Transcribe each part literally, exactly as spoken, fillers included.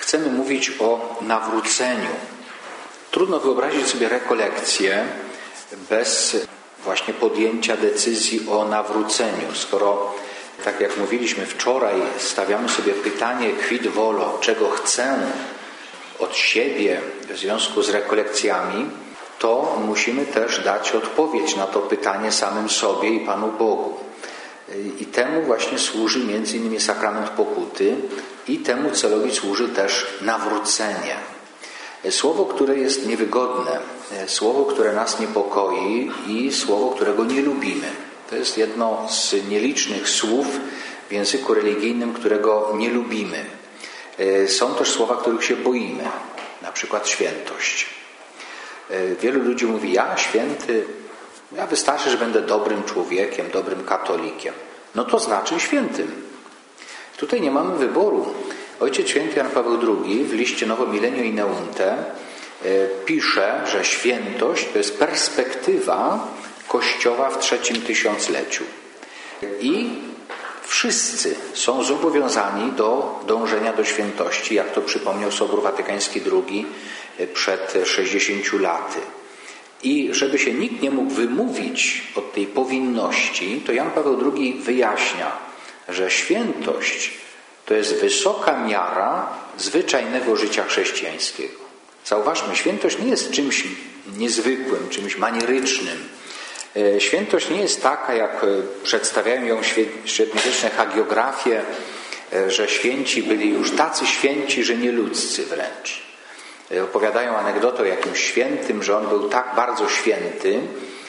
chcemy mówić o nawróceniu. Trudno wyobrazić sobie rekolekcję bez właśnie podjęcia decyzji o nawróceniu. Skoro, tak jak mówiliśmy wczoraj, stawiamy sobie pytanie quid volo, czego chcę od siebie w związku z rekolekcjami, to musimy też dać odpowiedź na to pytanie samym sobie i Panu Bogu. I temu właśnie służy między innymi sakrament pokuty i temu celowi służy też nawrócenie. Słowo, które jest niewygodne, słowo, które nas niepokoi i słowo, którego nie lubimy. To jest jedno z nielicznych słów w języku religijnym, którego nie lubimy. Są też słowa, których się boimy, na przykład świętość. Wielu ludzi mówi, ja święty, ja wystarczy, że będę dobrym człowiekiem, dobrym katolikiem. No to znaczy świętym. Tutaj nie mamy wyboru. Ojciec święty Jan Paweł drugi w liście Novo Millennio Ineunte pisze, że świętość to jest perspektywa Kościoła w trzecim tysiącleciu. I wszyscy są zobowiązani do dążenia do świętości, jak to przypomniał Sobór Watykański drugi przed sześćdziesięciu laty. I żeby się nikt nie mógł wymówić od tej powinności, to Jan Paweł drugi wyjaśnia, że świętość to jest wysoka miara zwyczajnego życia chrześcijańskiego. Zauważmy, świętość nie jest czymś niezwykłym, czymś manierycznym. Świętość nie jest taka, jak przedstawiają ją średniowieczne hagiografie, że święci byli już tacy święci, że nieludzcy wręcz. Opowiadają anegdotę o jakimś świętym, że on był tak bardzo święty,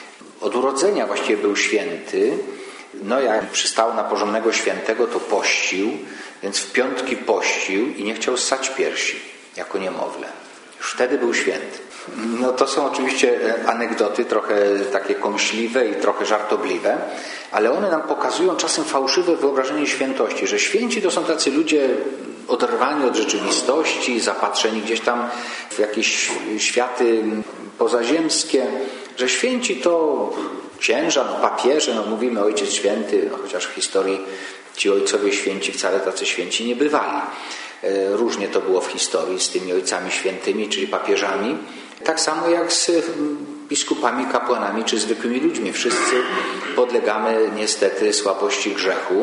od urodzenia właściwie był święty, no jak przystał na porządnego świętego, to pościł, więc w piątki pościł i nie chciał ssać piersi, jako niemowlę. Już wtedy był święty. No to są oczywiście anegdoty trochę takie kąśliwe i trochę żartobliwe, ale one nam pokazują czasem fałszywe wyobrażenie świętości, że święci to są tacy ludzie oderwani od rzeczywistości, zapatrzeni gdzieś tam w jakieś światy pozaziemskie, że święci to księża, no papieże, no mówimy Ojciec Święty, no chociaż w historii ci ojcowie święci wcale tacy święci nie bywali. Różnie to było w historii z tymi ojcami świętymi, czyli papieżami. Tak samo jak z biskupami, kapłanami czy zwykłymi ludźmi. Wszyscy podlegamy niestety słabości grzechu.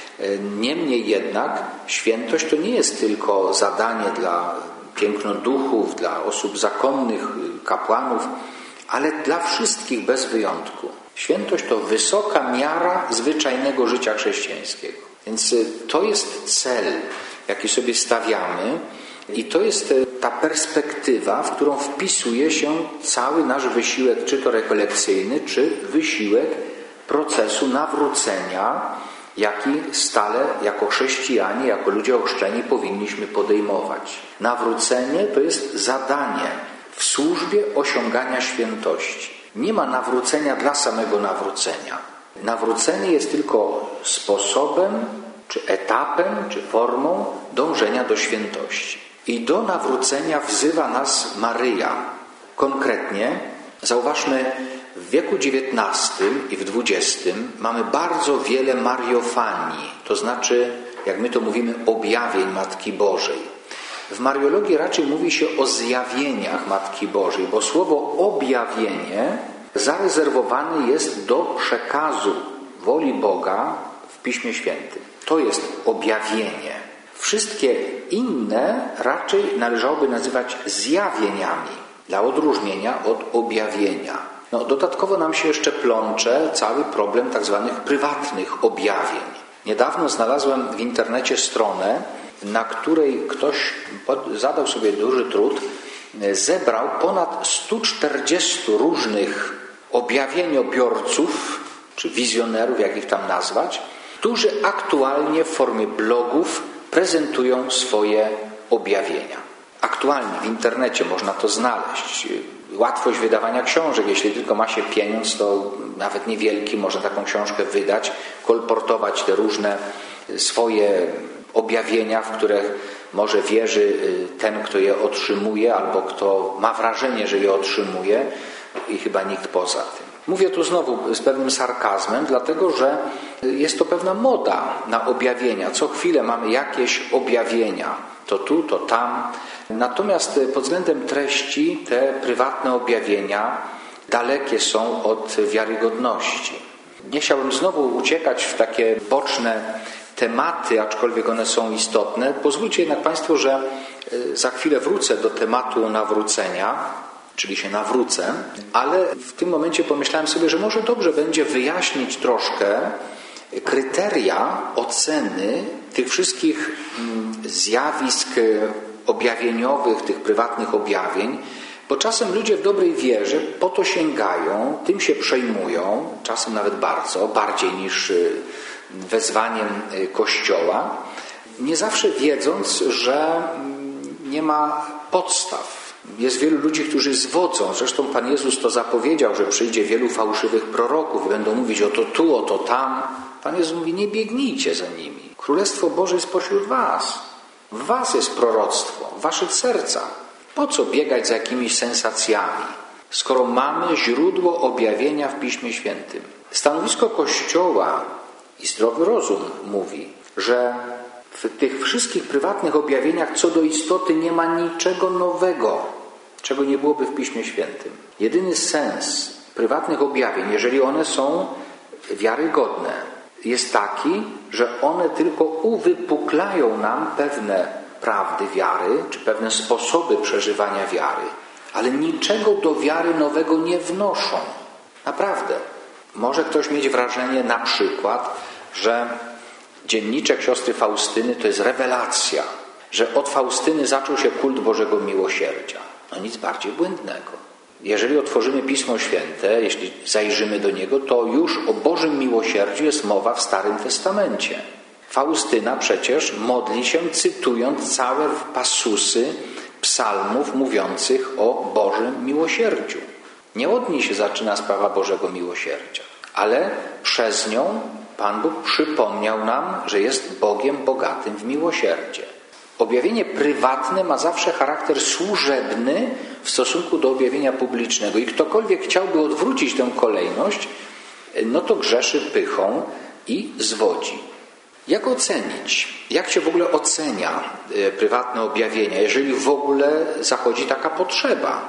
Niemniej jednak świętość to nie jest tylko zadanie dla pięknoduchów, dla osób zakonnych, kapłanów, ale dla wszystkich bez wyjątku. Świętość to wysoka miara zwyczajnego życia chrześcijańskiego. Więc to jest cel, jaki sobie stawiamy i to jest ta perspektywa, w którą wpisuje się cały nasz wysiłek, czy to rekolekcyjny, czy wysiłek procesu nawrócenia, jaki stale jako chrześcijanie, jako ludzie ochrzczeni powinniśmy podejmować. Nawrócenie to jest zadanie w służbie osiągania świętości. Nie ma nawrócenia dla samego nawrócenia. Nawrócenie jest tylko sposobem, czy etapem, czy formą dążenia do świętości. I do nawrócenia wzywa nas Maryja. Konkretnie, zauważmy, w wieku dziewiętnastym i w dwudziestym mamy bardzo wiele mariofanii, to znaczy, jak my to mówimy, objawień Matki Bożej. W Mariologii raczej mówi się o zjawieniach Matki Bożej, bo słowo objawienie zarezerwowane jest do przekazu woli Boga w Piśmie Świętym. To jest objawienie. Wszystkie inne raczej należałoby nazywać zjawieniami, dla odróżnienia od objawienia. No, dodatkowo nam się jeszcze plącze cały problem tak zwanych prywatnych objawień. Niedawno znalazłem w internecie stronę, na której ktoś zadał sobie duży trud, zebrał ponad sto czterdzieści różnych objawieniobiorców, czy wizjonerów, jak ich tam nazwać, którzy aktualnie w formie blogów prezentują swoje objawienia. Aktualnie w internecie można to znaleźć. Łatwość wydawania książek, jeśli tylko ma się pieniądz, to nawet niewielki, można taką książkę wydać, kolportować te różne swoje objawienia, w które może wierzy ten, kto je otrzymuje, albo kto ma wrażenie, że je otrzymuje i chyba nikt poza tym. Mówię tu znowu z pewnym sarkazmem, dlatego że jest to pewna moda na objawienia. Co chwilę mamy jakieś objawienia. to tu, to tam. Natomiast pod względem treści te prywatne objawienia dalekie są od wiarygodności. Nie chciałbym znowu uciekać w takie boczne tematy, aczkolwiek one są istotne. Pozwólcie jednak Państwo, że za chwilę wrócę do tematu nawrócenia, czyli się nawrócę, ale w tym momencie pomyślałem sobie, że może dobrze będzie wyjaśnić troszkę kryteria oceny tych wszystkich zjawisk objawieniowych, tych prywatnych objawień, bo czasem ludzie w dobrej wierze po to sięgają, tym się przejmują, czasem nawet bardzo, bardziej niż wezwaniem Kościoła, nie zawsze wiedząc, że nie ma podstaw. Jest wielu ludzi, którzy zwodzą. Zresztą Pan Jezus to zapowiedział, że przyjdzie wielu fałszywych proroków i będą mówić oto tu, oto tam. Pan Jezus mówi, nie biegnijcie za nimi. Królestwo Boże jest pośród was. W was jest proroctwo, w waszych sercach. Po co biegać za jakimiś sensacjami, skoro mamy źródło objawienia w Piśmie Świętym? Stanowisko Kościoła i zdrowy rozum mówi, że w tych wszystkich prywatnych objawieniach co do istoty nie ma niczego nowego, czego nie byłoby w Piśmie Świętym. Jedyny sens prywatnych objawień, jeżeli one są wiarygodne, jest taki, że one tylko uwypuklają nam pewne prawdy wiary, czy pewne sposoby przeżywania wiary, ale niczego do wiary nowego nie wnoszą. Naprawdę. Może ktoś mieć wrażenie na przykład, że dzienniczek siostry Faustyny to jest rewelacja, że od Faustyny zaczął się kult Bożego Miłosierdzia. No nic bardziej błędnego. Jeżeli otworzymy Pismo Święte, jeśli zajrzymy do niego, to już o Bożym Miłosierdziu jest mowa w Starym Testamencie. Faustyna przecież modli się cytując całe pasusy psalmów mówiących o Bożym Miłosierdziu. Nie od niej się zaczyna sprawa Bożego Miłosierdzia, ale przez nią Pan Bóg przypomniał nam, że jest Bogiem bogatym w miłosierdzie. Objawienie prywatne ma zawsze charakter służebny w stosunku do objawienia publicznego i ktokolwiek chciałby odwrócić tę kolejność, no to grzeszy pychą i zwodzi. Jak ocenić? Jak się w ogóle ocenia prywatne objawienia, jeżeli w ogóle zachodzi taka potrzeba?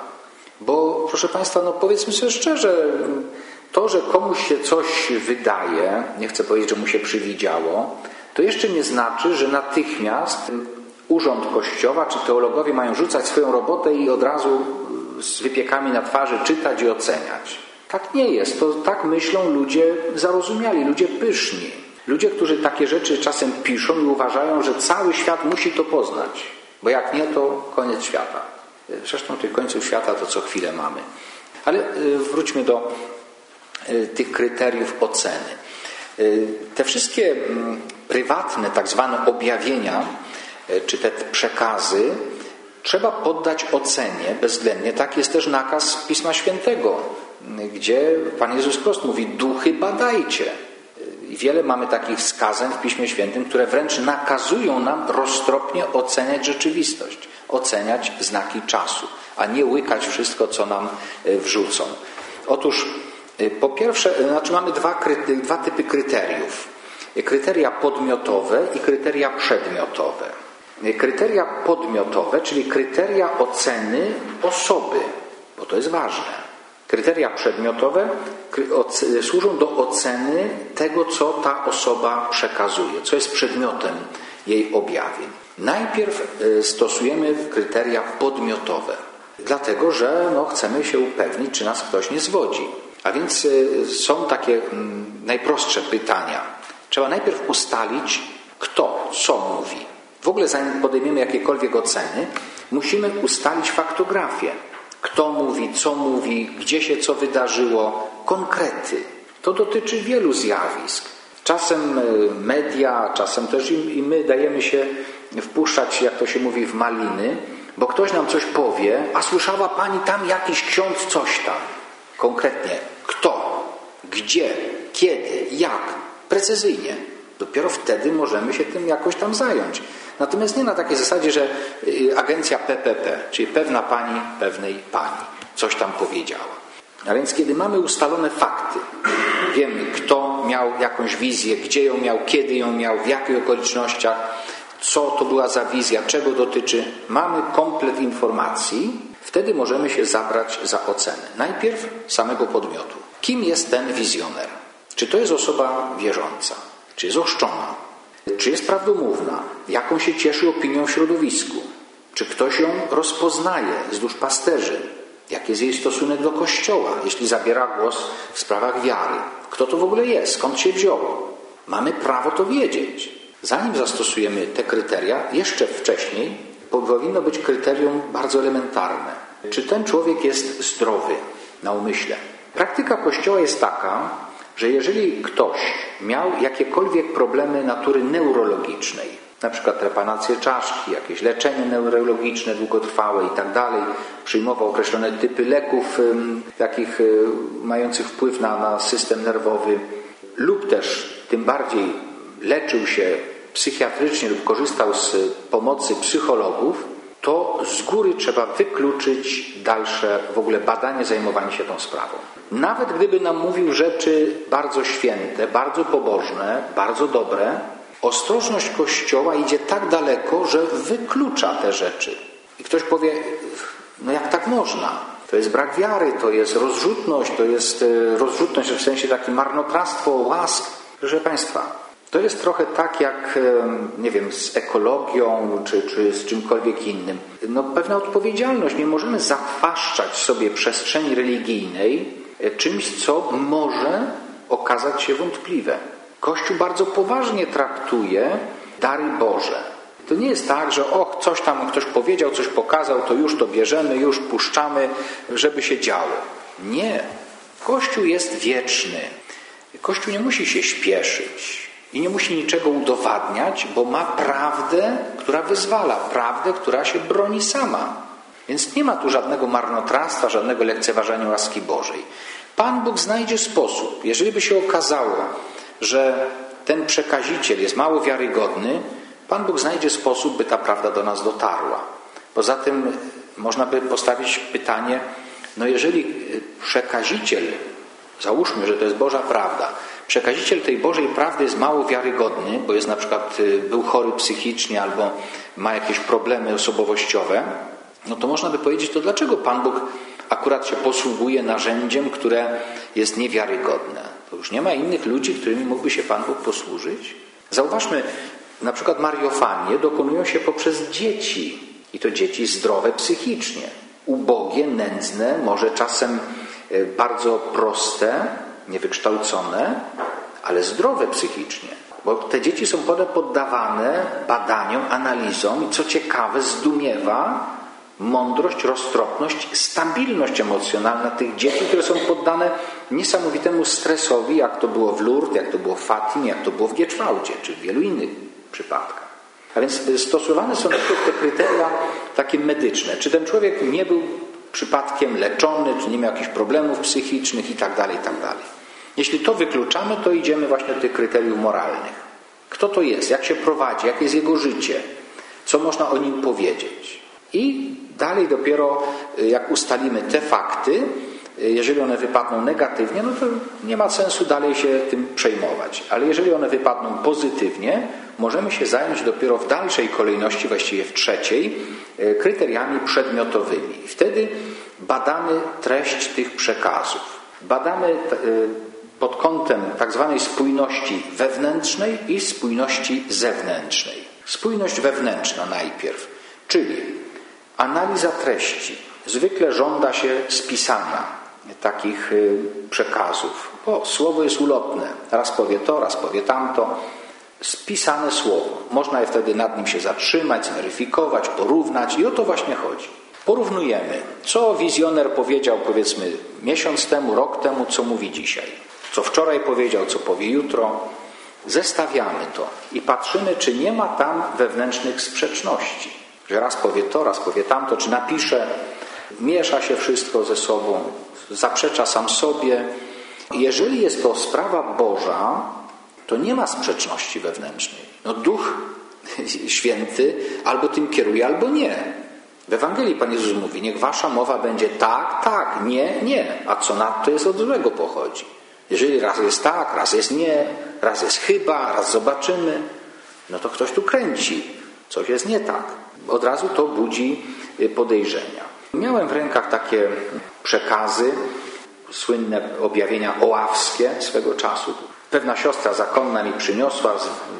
Bo proszę Państwa, no powiedzmy sobie szczerze, to, że komuś się coś wydaje, nie chcę powiedzieć, że mu się przywidziało, to jeszcze nie znaczy, że natychmiast urząd Kościoła czy teologowie mają rzucać swoją robotę i od razu z wypiekami na twarzy czytać i oceniać. Tak nie jest. To tak myślą ludzie zarozumiali, ludzie pyszni. Ludzie, którzy takie rzeczy czasem piszą i uważają, że cały świat musi to poznać. Bo jak nie, to koniec świata. Zresztą tych końców świata to co chwilę mamy. Ale wróćmy do tych kryteriów oceny. Te wszystkie prywatne, tak zwane objawienia, czy te przekazy, trzeba poddać ocenie bezwzględnie. Tak jest też nakaz Pisma Świętego, gdzie Pan Jezus wprost mówi, duchy badajcie. I wiele mamy takich wskazań w Piśmie Świętym, które wręcz nakazują nam roztropnie oceniać rzeczywistość, oceniać znaki czasu, a nie łykać wszystko, co nam wrzucą. Otóż po pierwsze, znaczy mamy dwa, dwa typy kryteriów. Kryteria podmiotowe i kryteria przedmiotowe. Kryteria podmiotowe, czyli kryteria oceny osoby, bo to jest ważne. Kryteria przedmiotowe służą do oceny tego, co ta osoba przekazuje, co jest przedmiotem jej objawień. Najpierw stosujemy kryteria podmiotowe, dlatego że no, chcemy się upewnić, czy nas ktoś nie zwodzi. A więc są takie najprostsze pytania. Trzeba najpierw ustalić, kto, co mówi. W ogóle zanim podejmiemy jakiekolwiek oceny, musimy ustalić faktografię. Kto mówi, co mówi, gdzie się co wydarzyło, konkrety. To dotyczy wielu zjawisk. Czasem media, czasem też i my dajemy się wpuszczać, jak to się mówi, w maliny, bo ktoś nam coś powie, a słyszała pani tam jakiś ksiądz coś tam. Konkretnie kto, gdzie, kiedy, jak, precyzyjnie. Dopiero wtedy możemy się tym jakoś tam zająć. Natomiast nie na takiej zasadzie, że agencja P P P, czyli pewna pani, pewnej pani, coś tam powiedziała. A więc kiedy mamy ustalone fakty, wiemy kto miał jakąś wizję, gdzie ją miał, kiedy ją miał, w jakich okolicznościach, co to była za wizja, czego dotyczy, mamy komplet informacji, wtedy możemy się zabrać za ocenę. Najpierw samego podmiotu. Kim jest ten wizjoner? Czy to jest osoba wierząca? Czy jest ochrzczona? Czy jest prawdomówna? Jaką się cieszy opinią w środowisku? Czy ktoś ją rozpoznaje z duszpasterzy? Jaki jest jej stosunek do Kościoła, jeśli zabiera głos w sprawach wiary? Kto to w ogóle jest? Skąd się wzięło? Mamy prawo to wiedzieć. Zanim zastosujemy te kryteria, jeszcze wcześniej powinno być kryterium bardzo elementarne. Czy ten człowiek jest zdrowy na umyśle? Praktyka Kościoła jest taka, że jeżeli ktoś miał jakiekolwiek problemy natury neurologicznej, na przykład trepanację czaszki, jakieś leczenie neurologiczne długotrwałe i tak dalej, przyjmował określone typy leków, takich mających wpływ na, na system nerwowy, lub też tym bardziej leczył się psychiatrycznie lub korzystał z pomocy psychologów, to z góry trzeba wykluczyć dalsze w ogóle badanie, zajmowanie się tą sprawą. Nawet gdyby nam mówił rzeczy bardzo święte, bardzo pobożne, bardzo dobre, ostrożność Kościoła idzie tak daleko, że wyklucza te rzeczy. I ktoś powie, no jak tak można? To jest brak wiary, to jest rozrzutność, to jest rozrzutność w sensie takie marnotrawstwo łask. Proszę Państwa, to jest trochę tak jak, nie wiem, z ekologią czy, czy z czymkolwiek innym. No, pewna odpowiedzialność. Nie możemy zawłaszczać sobie przestrzeni religijnej czymś, co może okazać się wątpliwe. Kościół bardzo poważnie traktuje dary Boże. To nie jest tak, że och, coś tam ktoś powiedział, coś pokazał, to już to bierzemy, już puszczamy, żeby się działo. Nie. Kościół jest wieczny. Kościół nie musi się śpieszyć i nie musi niczego udowadniać, bo ma prawdę, która wyzwala, prawdę, która się broni sama. Więc nie ma tu żadnego marnotrawstwa, żadnego lekceważenia łaski Bożej. Pan Bóg znajdzie sposób. Jeżeli by się okazało, że ten przekaziciel jest mało wiarygodny, Pan Bóg znajdzie sposób, by ta prawda do nas dotarła. Poza tym można by postawić pytanie, no jeżeli przekaziciel, załóżmy, że to jest Boża prawda, przekaziciel tej Bożej prawdy jest mało wiarygodny, bo jest na przykład był chory psychicznie albo ma jakieś problemy osobowościowe, no to można by powiedzieć, to dlaczego Pan Bóg akurat się posługuje narzędziem, które jest niewiarygodne? To już nie ma innych ludzi, którymi mógłby się Pan Bóg posłużyć? Zauważmy, na przykład mariofanie dokonują się poprzez dzieci. I to dzieci zdrowe psychicznie. Ubogie, nędzne, może czasem bardzo proste, niewykształcone, ale zdrowe psychicznie. Bo te dzieci są poddawane badaniom, analizom i co ciekawe zdumiewa mądrość, roztropność, stabilność emocjonalna tych dzieci, które są poddane niesamowitemu stresowi, jak to było w Lourdes, jak to było w Fatimie, jak to było w Gieczwałdzie, czy w wielu innych przypadkach. A więc stosowane są te kryteria takie medyczne. Czy ten człowiek nie był przypadkiem leczony, czy nie miał jakichś problemów psychicznych i tak dalej, i tak dalej. Jeśli to wykluczamy, to idziemy właśnie do tych kryteriów moralnych. Kto to jest? Jak się prowadzi? Jakie jest jego życie? Co można o nim powiedzieć? I dalej dopiero jak ustalimy te fakty, jeżeli one wypadną negatywnie, no to nie ma sensu dalej się tym przejmować. Ale jeżeli one wypadną pozytywnie, możemy się zająć dopiero w dalszej kolejności, właściwie w trzeciej, kryteriami przedmiotowymi. I wtedy badamy treść tych przekazów. Badamy pod kątem tak zwanej spójności wewnętrznej i spójności zewnętrznej. Spójność wewnętrzna najpierw, czyli analiza treści. Zwykle żąda się spisania takich przekazów, bo słowo jest ulotne. Raz powie to, raz powie tamto. Spisane słowo. Można je wtedy nad nim się zatrzymać, zweryfikować, porównać i o to właśnie chodzi. Porównujemy, co wizjoner powiedział powiedzmy miesiąc temu, rok temu, co mówi dzisiaj. Co wczoraj powiedział, co powie jutro. Zestawiamy to i patrzymy, czy nie ma tam wewnętrznych sprzeczności. Że raz powie to, raz powie tamto, czy napisze, miesza się wszystko ze sobą, zaprzecza sam sobie. Jeżeli jest to sprawa Boża, to nie ma sprzeczności wewnętrznej. No Duch Święty albo tym kieruje, albo nie. W Ewangelii Pan Jezus mówi, niech wasza mowa będzie tak, tak, nie, nie. A co nadto jest od złego pochodzi. Jeżeli raz jest tak, raz jest nie, raz jest chyba, raz zobaczymy, no to ktoś tu kręci. Coś jest nie tak. Od razu to budzi podejrzenia. Miałem w rękach takie przekazy, słynne objawienia oławskie swego czasu. Pewna siostra zakonna mi przyniosła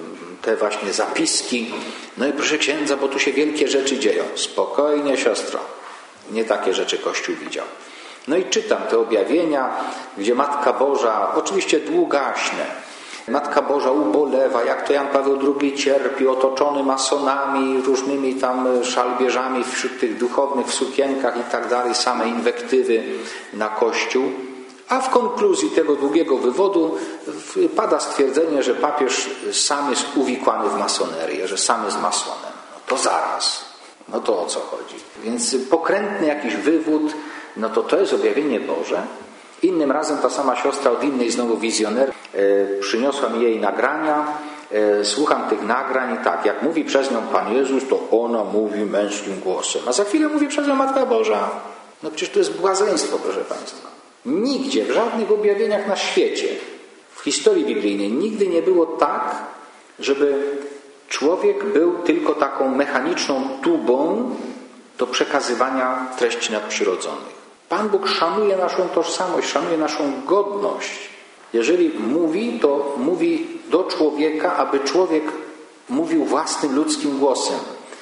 te właśnie zapiski. No i proszę księdza, bo tu się wielkie rzeczy dzieją. Spokojnie, siostro. Nie takie rzeczy Kościół widział. No i czytam te objawienia, gdzie Matka Boża, oczywiście długaśne, Matka Boża ubolewa, jak to Jan Paweł drugi cierpi, otoczony masonami, różnymi tam szalbierzami wśród tych duchownych w sukienkach i tak dalej, same inwektywy na Kościół. A w konkluzji tego długiego wywodu pada stwierdzenie, że papież sam jest uwikłany w masonerię, że sam jest masonem. No to zaraz. No to o co chodzi? Więc pokrętny jakiś wywód, no to to jest objawienie Boże. Innym razem ta sama siostra od innej znowu wizjoner e, przyniosła mi jej nagrania. E, słucham tych nagrań i tak, jak mówi przez nią Pan Jezus, to ona mówi męskim głosem. A za chwilę mówi przez nią Matka Boża. No przecież to jest błazeństwo, proszę Państwa. Nigdzie, w żadnych objawieniach na świecie, w historii biblijnej nigdy nie było tak, żeby człowiek był tylko taką mechaniczną tubą do przekazywania treści nadprzyrodzonych. Pan Bóg szanuje naszą tożsamość, szanuje naszą godność. Jeżeli mówi, to mówi do człowieka, aby człowiek mówił własnym ludzkim głosem,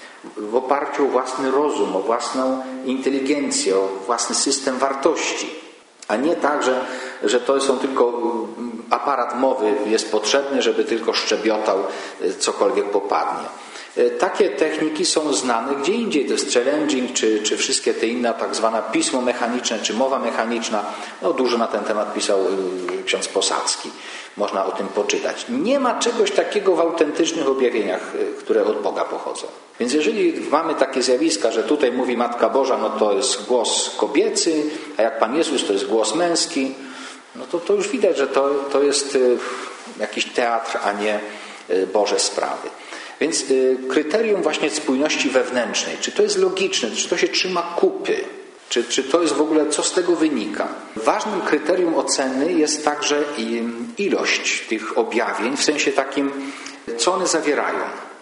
w oparciu o własny rozum, o własną inteligencję, o własny system wartości. A nie tak, że, że to są tylko aparat mowy jest potrzebny, żeby tylko szczebiotał cokolwiek popadnie. Takie techniki są znane gdzie indziej, to jest challenging, czy, czy wszystkie te inne, tak zwane pismo mechaniczne, czy mowa mechaniczna. No, dużo na ten temat pisał ksiądz Posadzki. Można o tym poczytać. Nie ma czegoś takiego w autentycznych objawieniach, które od Boga pochodzą. Więc jeżeli mamy takie zjawiska, że tutaj mówi Matka Boża, no to jest głos kobiecy, a jak Pan Jezus to jest głos męski, no to, to już widać, że to, to jest jakiś teatr, a nie Boże sprawy. Więc kryterium właśnie spójności wewnętrznej, czy to jest logiczne, czy to się trzyma kupy, czy, czy to jest w ogóle, co z tego wynika. Ważnym kryterium oceny jest także ilość tych objawień, w sensie takim, co one zawierają.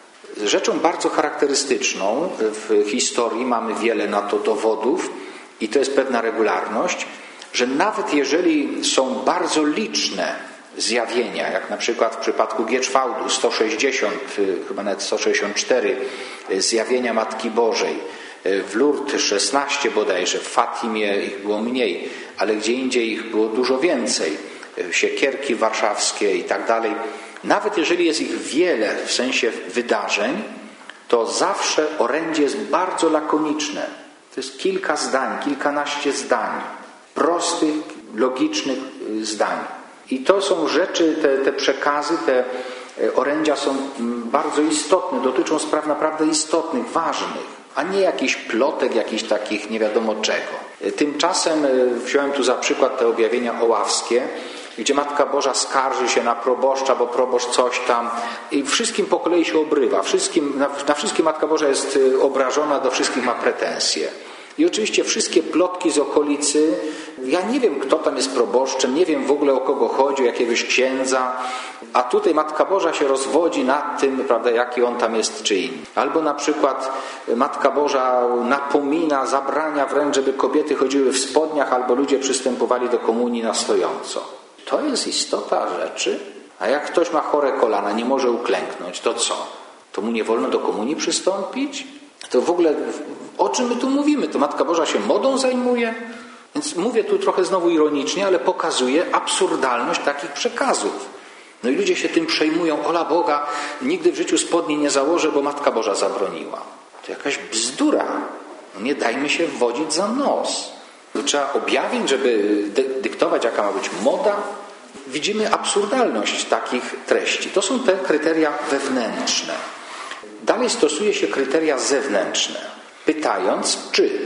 Rzeczą bardzo charakterystyczną w historii, mamy wiele na to dowodów i to jest pewna regularność, że nawet jeżeli są bardzo liczne zjawienia, jak na przykład w przypadku Gierczwałdu sto sześćdziesiąt, chyba nawet sto sześćdziesiąt cztery zjawienia Matki Bożej, w Lourdes szesnaście bodajże, w Fatimie ich było mniej, ale gdzie indziej ich było dużo więcej, siekierki warszawskie i tak dalej. Nawet jeżeli jest ich wiele w sensie wydarzeń, to zawsze orędzie jest bardzo lakoniczne. To jest kilka zdań, kilkanaście zdań, prostych, logicznych zdań. I to są rzeczy, te, te przekazy, te orędzia są bardzo istotne, dotyczą spraw naprawdę istotnych, ważnych, a nie jakichś plotek, jakichś takich nie wiadomo czego. Tymczasem wziąłem tu za przykład te objawienia oławskie, gdzie Matka Boża skarży się na proboszcza, bo proboszcz coś tam i wszystkim po kolei się obrywa. Wszystkim, na, na wszystkim Matka Boża jest obrażona, do wszystkich ma pretensje. I oczywiście wszystkie plotki z okolicy, ja nie wiem, kto tam jest proboszczem, nie wiem w ogóle o kogo chodzi, o jakiegoś księdza, a tutaj Matka Boża się rozwodzi nad tym, prawda, jaki on tam jest czy inny. Albo na przykład Matka Boża napomina, zabrania wręcz, żeby kobiety chodziły w spodniach, albo ludzie przystępowali do komunii na stojąco. To jest istota rzeczy. A jak ktoś ma chore kolana, nie może uklęknąć, to co? To mu nie wolno do komunii przystąpić? To w ogóle o czym my tu mówimy? To Matka Boża się modą zajmuje? Więc mówię tu trochę znowu ironicznie, ale pokazuję absurdalność takich przekazów. No i ludzie się tym przejmują. Ola Boga, nigdy w życiu spodni nie założę, bo Matka Boża zabroniła. To jakaś bzdura. No nie dajmy się wwodzić za nos. To trzeba objawień, żeby dy- dyktować, jaka ma być moda. Widzimy absurdalność takich treści. To są te kryteria wewnętrzne. Dalej stosuje się kryteria zewnętrzne, pytając, czy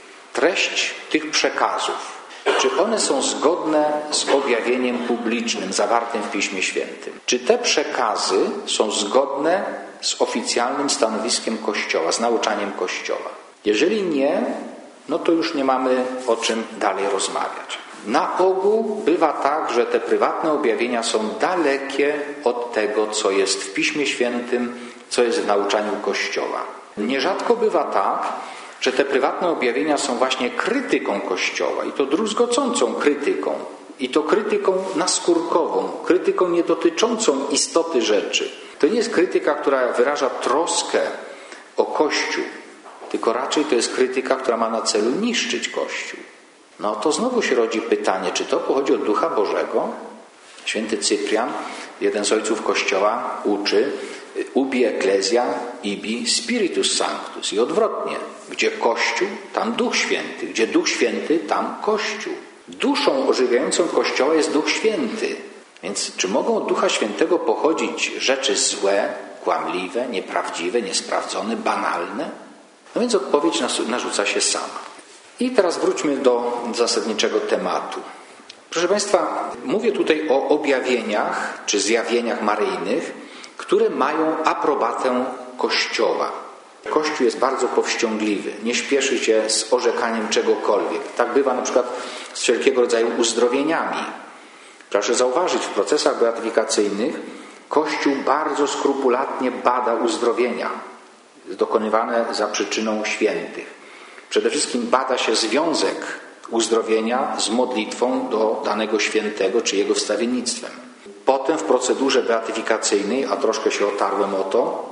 treść tych przekazów, czy one są zgodne z objawieniem publicznym zawartym w Piśmie Świętym. Czy te przekazy są zgodne z oficjalnym stanowiskiem Kościoła, z nauczaniem Kościoła. Jeżeli nie, no to już nie mamy o czym dalej rozmawiać. Na ogół bywa tak, że te prywatne objawienia są dalekie od tego, co jest w Piśmie Świętym co jest w nauczaniu Kościoła. Nierzadko bywa tak, że te prywatne objawienia są właśnie krytyką Kościoła i to druzgocącą krytyką. I to krytyką naskórkową, krytyką nie dotyczącą istoty rzeczy. To nie jest krytyka, która wyraża troskę o Kościół, tylko raczej to jest krytyka, która ma na celu niszczyć Kościół. No to znowu się rodzi pytanie, czy to pochodzi od Ducha Bożego? Święty Cyprian, jeden z ojców Kościoła, uczy ubi ecclesia ibi spiritus sanctus i odwrotnie. Gdzie Kościół, tam Duch Święty. Gdzie Duch Święty, tam Kościół. Duszą ożywiającą Kościoła jest Duch Święty. Więc czy mogą od Ducha Świętego pochodzić rzeczy złe, kłamliwe, nieprawdziwe, niesprawdzone, banalne? No więc odpowiedź narzuca się sama. I teraz wróćmy do zasadniczego tematu. Proszę Państwa, mówię tutaj o objawieniach czy zjawieniach maryjnych, które mają aprobatę Kościoła. Kościół jest bardzo powściągliwy, nie śpieszy się z orzekaniem czegokolwiek. Tak bywa na przykład z wszelkiego rodzaju uzdrowieniami. Proszę zauważyć, w procesach beatyfikacyjnych Kościół bardzo skrupulatnie bada uzdrowienia dokonywane za przyczyną świętych. Przede wszystkim bada się związek uzdrowienia z modlitwą do danego świętego czy jego wstawiennictwem. Potem w procedurze beatyfikacyjnej, a troszkę się otarłem o to,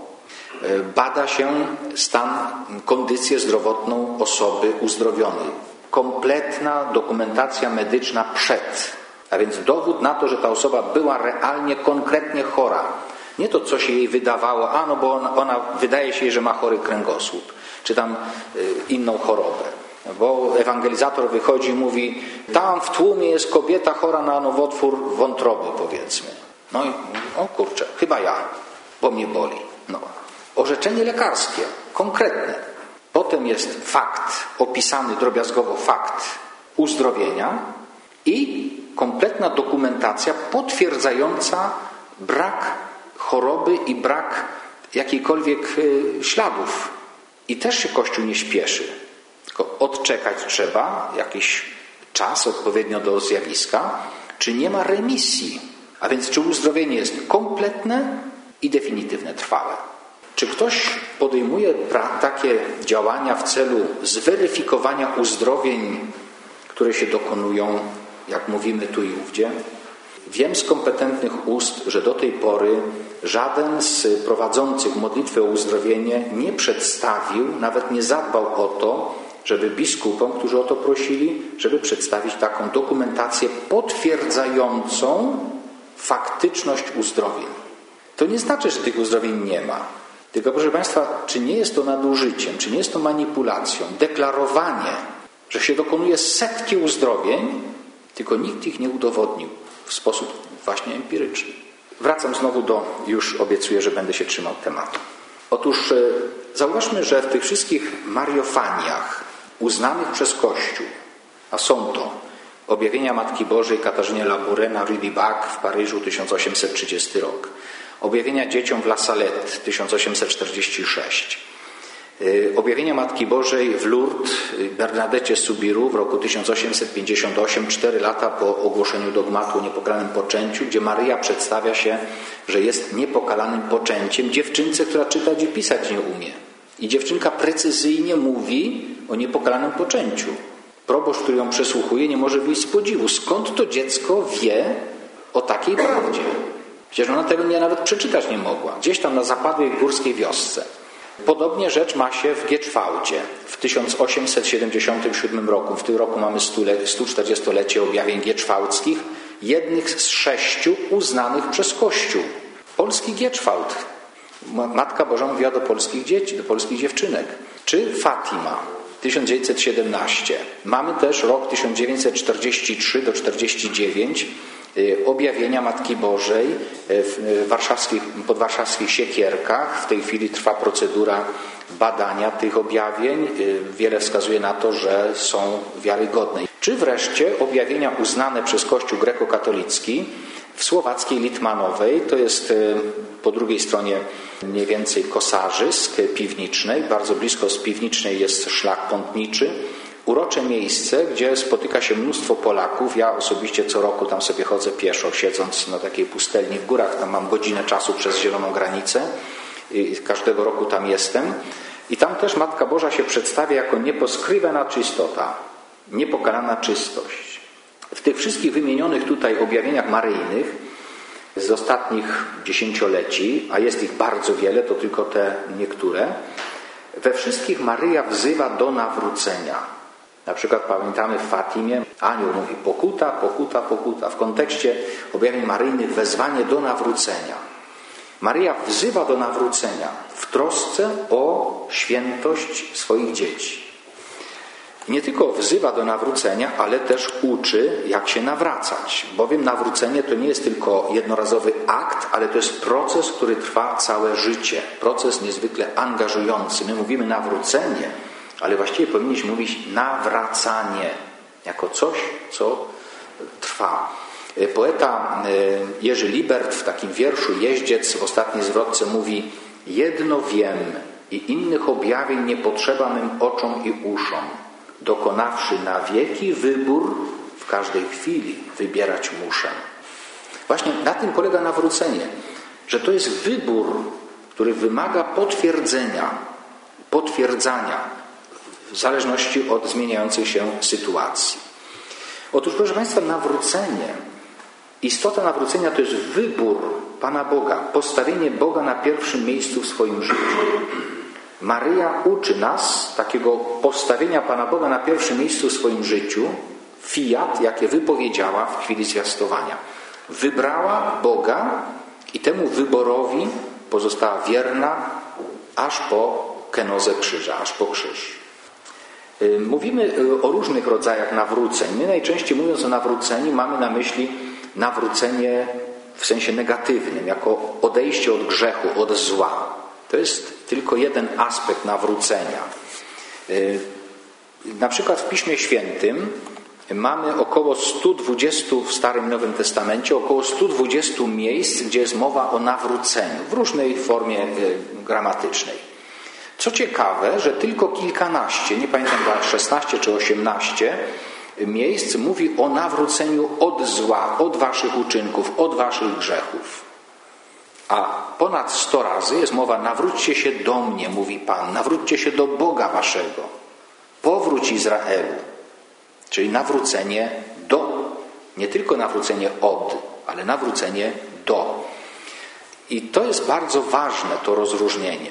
bada się stan, kondycję zdrowotną osoby uzdrowionej. Kompletna dokumentacja medyczna przed, a więc dowód na to, że ta osoba była realnie, konkretnie chora. Nie to, co się jej wydawało, a no bo ona, ona wydaje się jej, że ma chory kręgosłup, czy tam y, inną chorobę. Bo ewangelizator wychodzi i mówi, tam w tłumie jest kobieta chora na nowotwór wątroby, powiedzmy. No i o kurczę, chyba ja, bo mnie boli. No. Orzeczenie lekarskie, konkretne. Potem jest fakt, opisany drobiazgowo fakt uzdrowienia i kompletna dokumentacja potwierdzająca brak choroby i brak jakichkolwiek śladów. I też się Kościół nie śpieszy. Tylko odczekać trzeba jakiś czas odpowiednio do zjawiska, czy nie ma remisji. A więc czy uzdrowienie jest kompletne i definitywne, trwałe. Czy ktoś podejmuje takie działania w celu zweryfikowania uzdrowień, które się dokonują, jak mówimy tu i ówdzie? Wiem z kompetentnych ust, że do tej pory żaden z prowadzących modlitwę o uzdrowienie nie przedstawił, nawet nie zadbał o to, żeby biskupom, którzy o to prosili, żeby przedstawić taką dokumentację potwierdzającą faktyczność uzdrowień. To nie znaczy, że tych uzdrowień nie ma. Tylko, proszę Państwa, czy nie jest to nadużyciem, czy nie jest to manipulacją, deklarowanie, że się dokonuje setki uzdrowień, tylko nikt ich nie udowodnił w sposób właśnie empiryczny. Wracam znowu do, już obiecuję, że będę się trzymał tematu. Otóż zauważmy, że w tych wszystkich mariofaniach uznanych przez Kościół, a są to objawienia Matki Bożej Katarzynie Labouré na Rue du Bac w Paryżu tysiąc osiemset trzydziesty rok, objawienia dzieciom w La Salette tysiąc osiemset czterdziesty szósty, objawienia Matki Bożej w Lourdes Bernadette Soubirous w roku tysiąc osiemset pięćdziesiątym ósmym, cztery lata po ogłoszeniu dogmatu o niepokalanym poczęciu, gdzie Maryja przedstawia się, że jest niepokalanym poczęciem dziewczynce, która czytać i pisać nie umie. I dziewczynka precyzyjnie mówi o niepokalanym poczęciu. Proboszcz, który ją przesłuchuje, nie może wyjść z podziwu. Skąd to dziecko wie o takiej prawdzie? Przecież ona tego nie, nawet przeczytać nie mogła. Gdzieś tam na zapadłej górskiej wiosce. Podobnie rzecz ma się w Gieczwałdzie w tysiąc osiemset siedemdziesiątym siódmym roku. W tym roku mamy sto czterdziestolecie objawień gieczwałdzkich, jednych z sześciu uznanych przez Kościół. Polski Gieczwałd. Matka Boża mówiła do polskich dzieci, do polskich dziewczynek. Czy Fatima, tysiąc dziewięćset siedemnaście. Mamy też rok tysiąc dziewięćset czterdziesty trzeci do czterdziesty dziewiąty. Objawienia Matki Bożej w warszawskich, pod warszawskich Siekierkach. W tej chwili trwa procedura badania tych objawień. Wiele wskazuje na to, że są wiarygodne. Czy wreszcie objawienia uznane przez Kościół grekokatolicki w słowackiej Litmanowej, to jest po drugiej stronie mniej więcej Kosarzysk Piwnicznej, bardzo blisko z Piwnicznej jest szlak pątniczy. Urocze miejsce, gdzie spotyka się mnóstwo Polaków. Ja osobiście co roku tam sobie chodzę pieszo, siedząc na takiej pustelni w górach. Tam mam godzinę czasu przez Zieloną Granicę. I każdego roku tam jestem. I tam też Matka Boża się przedstawia jako nieposkrywana czystota, niepokalana czystość. W tych wszystkich wymienionych tutaj objawieniach maryjnych z ostatnich dziesięcioleci, a jest ich bardzo wiele, to tylko te niektóre, we wszystkich Maryja wzywa do nawrócenia. Na przykład pamiętamy w Fatimie, anioł mówi pokuta, pokuta, pokuta. W kontekście objawień maryjnych wezwanie do nawrócenia. Maryja wzywa do nawrócenia w trosce o świętość swoich dzieci. Nie tylko wzywa do nawrócenia, ale też uczy, jak się nawracać. Bowiem nawrócenie to nie jest tylko jednorazowy akt, ale to jest proces, który trwa całe życie. Proces niezwykle angażujący. My mówimy nawrócenie, ale właściwie powinniśmy mówić nawracanie, jako coś, co trwa. Poeta Jerzy Libert w takim wierszu Jeździec w ostatniej zwrotce mówi: jedno wiem i innych objawień nie potrzeba mym oczom i uszom. Dokonawszy na wieki wybór, w każdej chwili wybierać muszę. Właśnie na tym polega nawrócenie, że to jest wybór, który wymaga potwierdzenia, potwierdzania w zależności od zmieniających się sytuacji. Otóż, proszę Państwa, nawrócenie, istota nawrócenia to jest wybór Pana Boga, postawienie Boga na pierwszym miejscu w swoim życiu. Maryja uczy nas takiego postawienia Pana Boga na pierwszym miejscu w swoim życiu, fiat, jakie wypowiedziała w chwili zwiastowania. Wybrała Boga i temu wyborowi pozostała wierna aż po kenozę krzyża, aż po krzyż. Mówimy o różnych rodzajach nawróceń. My najczęściej, mówiąc o nawróceniu, mamy na myśli nawrócenie w sensie negatywnym, jako odejście od grzechu, od zła. To jest tylko jeden aspekt nawrócenia. Na przykład w Piśmie Świętym mamy około sto dwadzieścia w Starym i Nowym Testamencie, około sto dwadzieścia miejsc, gdzie jest mowa o nawróceniu w różnej formie gramatycznej. Co ciekawe, że tylko kilkanaście, nie pamiętam, szesnaście czy osiemnaście miejsc mówi o nawróceniu od zła, od waszych uczynków, od waszych grzechów. A ponad sto razy jest mowa: nawróćcie się do mnie, mówi Pan, nawróćcie się do Boga waszego. Powróć Izraelu. Czyli nawrócenie do. Nie tylko nawrócenie od, ale nawrócenie do. I to jest bardzo ważne, to rozróżnienie.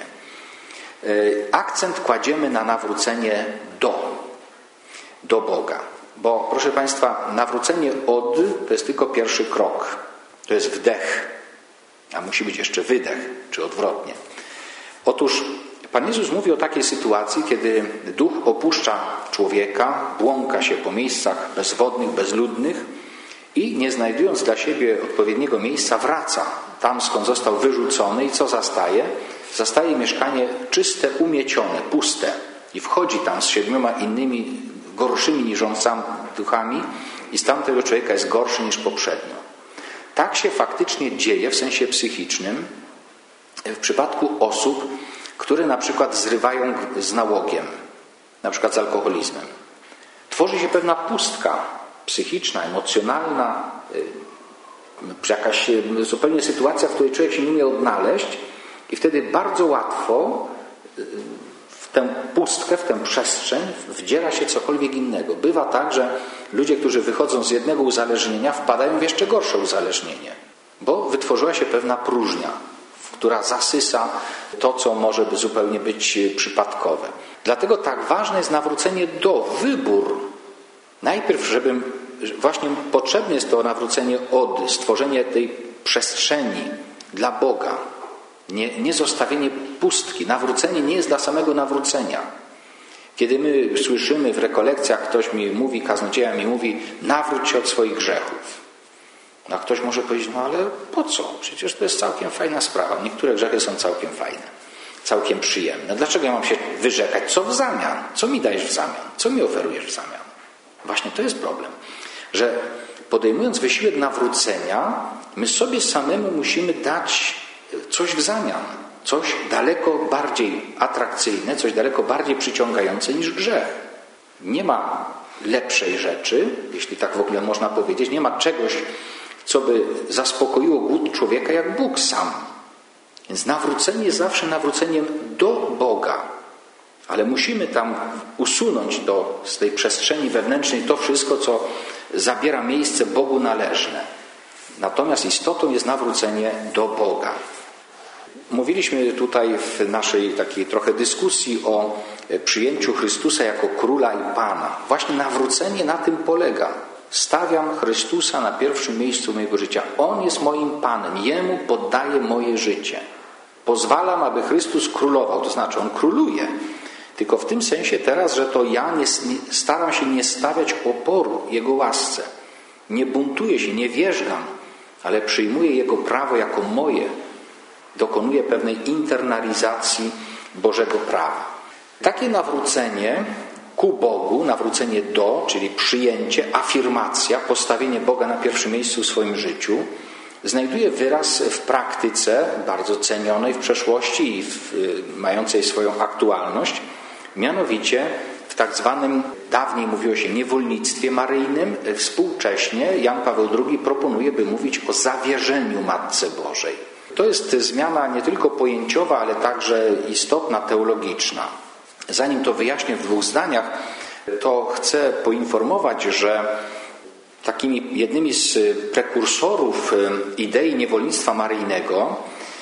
Akcent kładziemy na nawrócenie do. Do Boga. Bo, proszę Państwa, nawrócenie od to jest tylko pierwszy krok. To jest wdech. A musi być jeszcze wydech, czy odwrotnie. Otóż Pan Jezus mówi o takiej sytuacji, kiedy duch opuszcza człowieka, błąka się po miejscach bezwodnych, bezludnych i nie znajdując dla siebie odpowiedniego miejsca wraca tam, skąd został wyrzucony i co zastaje? Zastaje mieszkanie czyste, umiecione, puste i wchodzi tam z siedmioma innymi gorszymi niż on sam duchami i stan tego człowieka jest gorszy niż poprzednio. Tak się faktycznie dzieje w sensie psychicznym w przypadku osób, które na przykład zrywają z nałogiem, na przykład z alkoholizmem. Tworzy się pewna pustka psychiczna, emocjonalna, jakaś zupełnie sytuacja, w której człowiek się nie umie odnaleźć i wtedy bardzo łatwo w tę pustkę, w tę przestrzeń wdziera się cokolwiek innego. Bywa tak, że ludzie, którzy wychodzą z jednego uzależnienia, wpadają w jeszcze gorsze uzależnienie, bo wytworzyła się pewna próżnia, która zasysa to, co może zupełnie być przypadkowe. Dlatego tak ważne jest nawrócenie do, wybór. Najpierw, żeby właśnie potrzebne jest to nawrócenie od, stworzenie tej przestrzeni dla Boga. Nie, nie zostawienie pustki. Nawrócenie nie jest dla samego nawrócenia. Kiedy my słyszymy w rekolekcjach, ktoś mi mówi, kaznodzieja mi mówi: nawróć się od swoich grzechów. No ktoś może powiedzieć: no ale po co? Przecież to jest całkiem fajna sprawa. Niektóre grzechy są całkiem fajne, całkiem przyjemne. Dlaczego ja mam się wyrzekać? Co w zamian? Co mi dajesz w zamian? Co mi oferujesz w zamian? Właśnie to jest problem, że podejmując wysiłek nawrócenia, my sobie samemu musimy dać coś w zamian. Coś daleko bardziej atrakcyjne, coś daleko bardziej przyciągające niż grzech. Nie ma lepszej rzeczy, jeśli tak w ogóle można powiedzieć, nie ma czegoś, co by zaspokoiło głód człowieka jak Bóg sam. Więc nawrócenie jest zawsze nawróceniem do Boga. Ale musimy tam usunąć do, z tej przestrzeni wewnętrznej to wszystko, co zabiera miejsce Bogu należne. Natomiast istotą jest nawrócenie do Boga. Mówiliśmy tutaj w naszej takiej trochę dyskusji o przyjęciu Chrystusa jako Króla i Pana. Właśnie nawrócenie na tym polega. Stawiam Chrystusa na pierwszym miejscu mojego życia. On jest moim Panem. Jemu poddaję moje życie. Pozwalam, aby Chrystus królował. To znaczy, On króluje. Tylko w tym sensie teraz, że to ja nie, staram się nie stawiać oporu Jego łasce. Nie buntuję się, nie wierzgam, ale przyjmuję Jego prawo jako moje. Dokonuję pewnej internalizacji Bożego prawa. Takie nawrócenie ku Bogu, nawrócenie do, czyli przyjęcie, afirmacja, postawienie Boga na pierwszym miejscu w swoim życiu, znajduje wyraz w praktyce bardzo cenionej w przeszłości i w, mającej swoją aktualność, mianowicie w tak zwanym, dawniej mówiło się niewolnictwie maryjnym, współcześnie Jan Paweł drugi proponuje, by mówić o zawierzeniu Matce Bożej. To jest zmiana nie tylko pojęciowa, ale także istotna, teologiczna. Zanim to wyjaśnię w dwóch zdaniach, to chcę poinformować, że takimi jednymi z prekursorów idei niewolnictwa maryjnego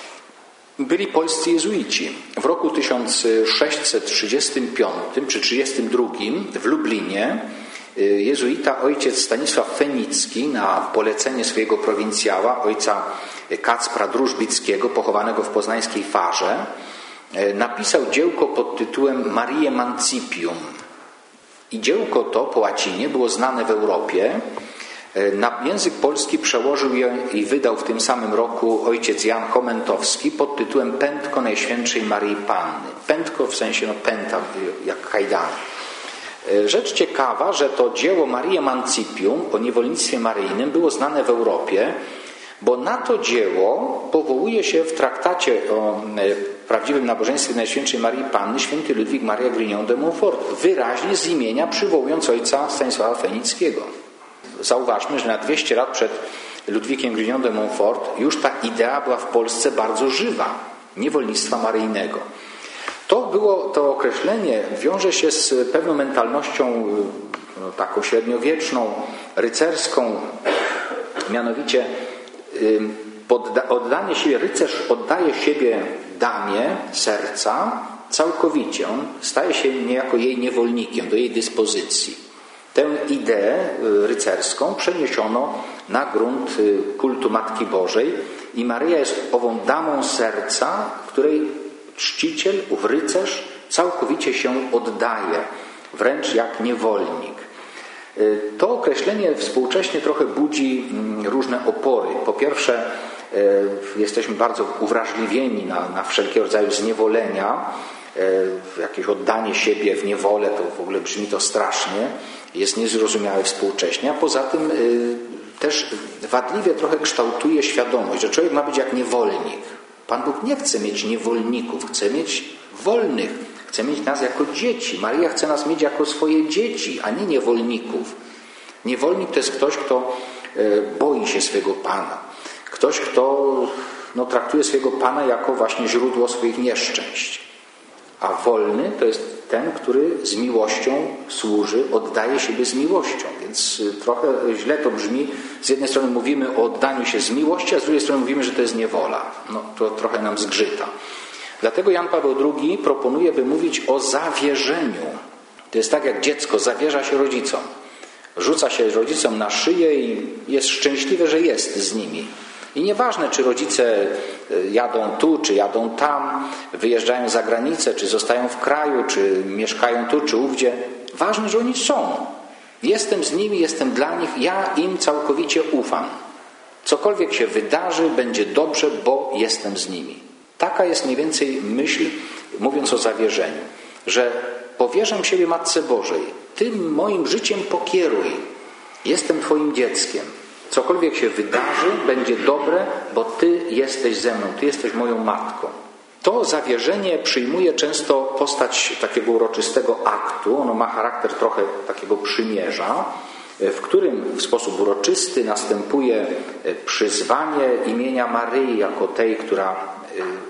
byli polscy jezuici. W roku tysiąc sześćset trzydziestym piątym czy trzydziestym drugim w Lublinie jezuita ojciec Stanisław Fenicki na polecenie swojego prowincjała, ojca Kacpra Drużbickiego, pochowanego w poznańskiej Farze, napisał dziełko pod tytułem Mariae Mancipium. I dziełko to po łacinie było znane w Europie. Na język polski przełożył je i wydał w tym samym roku ojciec Jan Komentowski pod tytułem Pętko Najświętszej Maryi Panny. Pętko w sensie no pęta, jak kajdany. Rzecz ciekawa, że to dzieło Mariae Mancipium o niewolnictwie maryjnym było znane w Europie, bo na to dzieło powołuje się w traktacie o prawdziwym nabożeństwie Najświętszej Maryi Panny święty Ludwik Maria Grignon de Montfort, wyraźnie z imienia przywołując ojca Stanisława Fenickiego. Zauważmy, że na dwieście lat przed Ludwikiem Grignon de Montfort już ta idea była w Polsce bardzo żywa, niewolnictwa maryjnego. To było, to określenie wiąże się z pewną mentalnością no, taką średniowieczną, rycerską, mianowicie podda- oddanie siebie, rycerz oddaje siebie damie serca całkowicie. On staje się niejako jej niewolnikiem, do jej dyspozycji. Tę ideę rycerską przeniesiono na grunt kultu Matki Bożej i Maryja jest ową damą serca, której czciciel, ów rycerz całkowicie się oddaje, wręcz jak niewolnik. To określenie współcześnie trochę budzi różne opory. Po pierwsze, jesteśmy bardzo uwrażliwieni na, na wszelkiego rodzaju zniewolenia, jakieś oddanie siebie w niewolę, to w ogóle brzmi to strasznie, jest niezrozumiałe współcześnie, a poza tym też wadliwie trochę kształtuje świadomość, że człowiek ma być jak niewolnik. Pan Bóg nie chce mieć niewolników, chce mieć wolnych, chce mieć nas jako dzieci. Maryja chce nas mieć jako swoje dzieci, a nie niewolników. Niewolnik to jest ktoś, kto boi się swojego Pana. Ktoś, kto no, traktuje swojego Pana jako właśnie źródło swoich nieszczęść. A wolny to jest ten, który z miłością służy, oddaje siebie z miłością. Więc trochę źle to brzmi. Z jednej strony mówimy o oddaniu się z miłości, a z drugiej strony mówimy, że to jest niewola. No to trochę nam zgrzyta. Dlatego Jan Paweł drugi proponuje, by mówić o zawierzeniu. To jest tak, jak dziecko zawierza się rodzicom. Rzuca się rodzicom na szyję i jest szczęśliwe, że jest z nimi. I nieważne, czy rodzice jadą tu, czy jadą tam, wyjeżdżają za granicę, czy zostają w kraju, czy mieszkają tu, czy ówdzie. Ważne, że oni są. Jestem z nimi, jestem dla nich, ja im całkowicie ufam. Cokolwiek się wydarzy, będzie dobrze, bo jestem z nimi. Taka jest mniej więcej myśl, mówiąc o zawierzeniu, że powierzam siebie Matce Bożej. Ty moim życiem pokieruj. Jestem Twoim dzieckiem. Cokolwiek się wydarzy, będzie dobre, bo Ty jesteś ze mną, Ty jesteś moją matką. To zawierzenie przyjmuje często postać takiego uroczystego aktu. Ono ma charakter trochę takiego przymierza, w którym w sposób uroczysty następuje przyzwanie imienia Maryi jako tej, która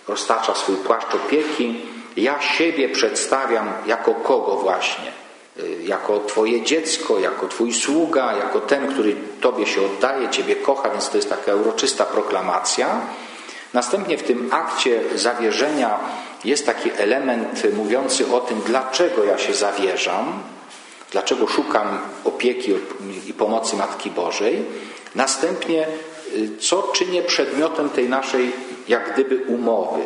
roztacza swój płaszcz opieki. Ja siebie przedstawiam jako kogo właśnie? Jako Twoje dziecko, jako Twój sługa, jako ten, który Tobie się oddaje, Ciebie kocha, więc to jest taka uroczysta proklamacja. Następnie w tym akcie zawierzenia jest taki element mówiący o tym, dlaczego ja się zawierzam, dlaczego szukam opieki i pomocy Matki Bożej. Następnie, co czynię przedmiotem tej naszej, jak gdyby, umowy.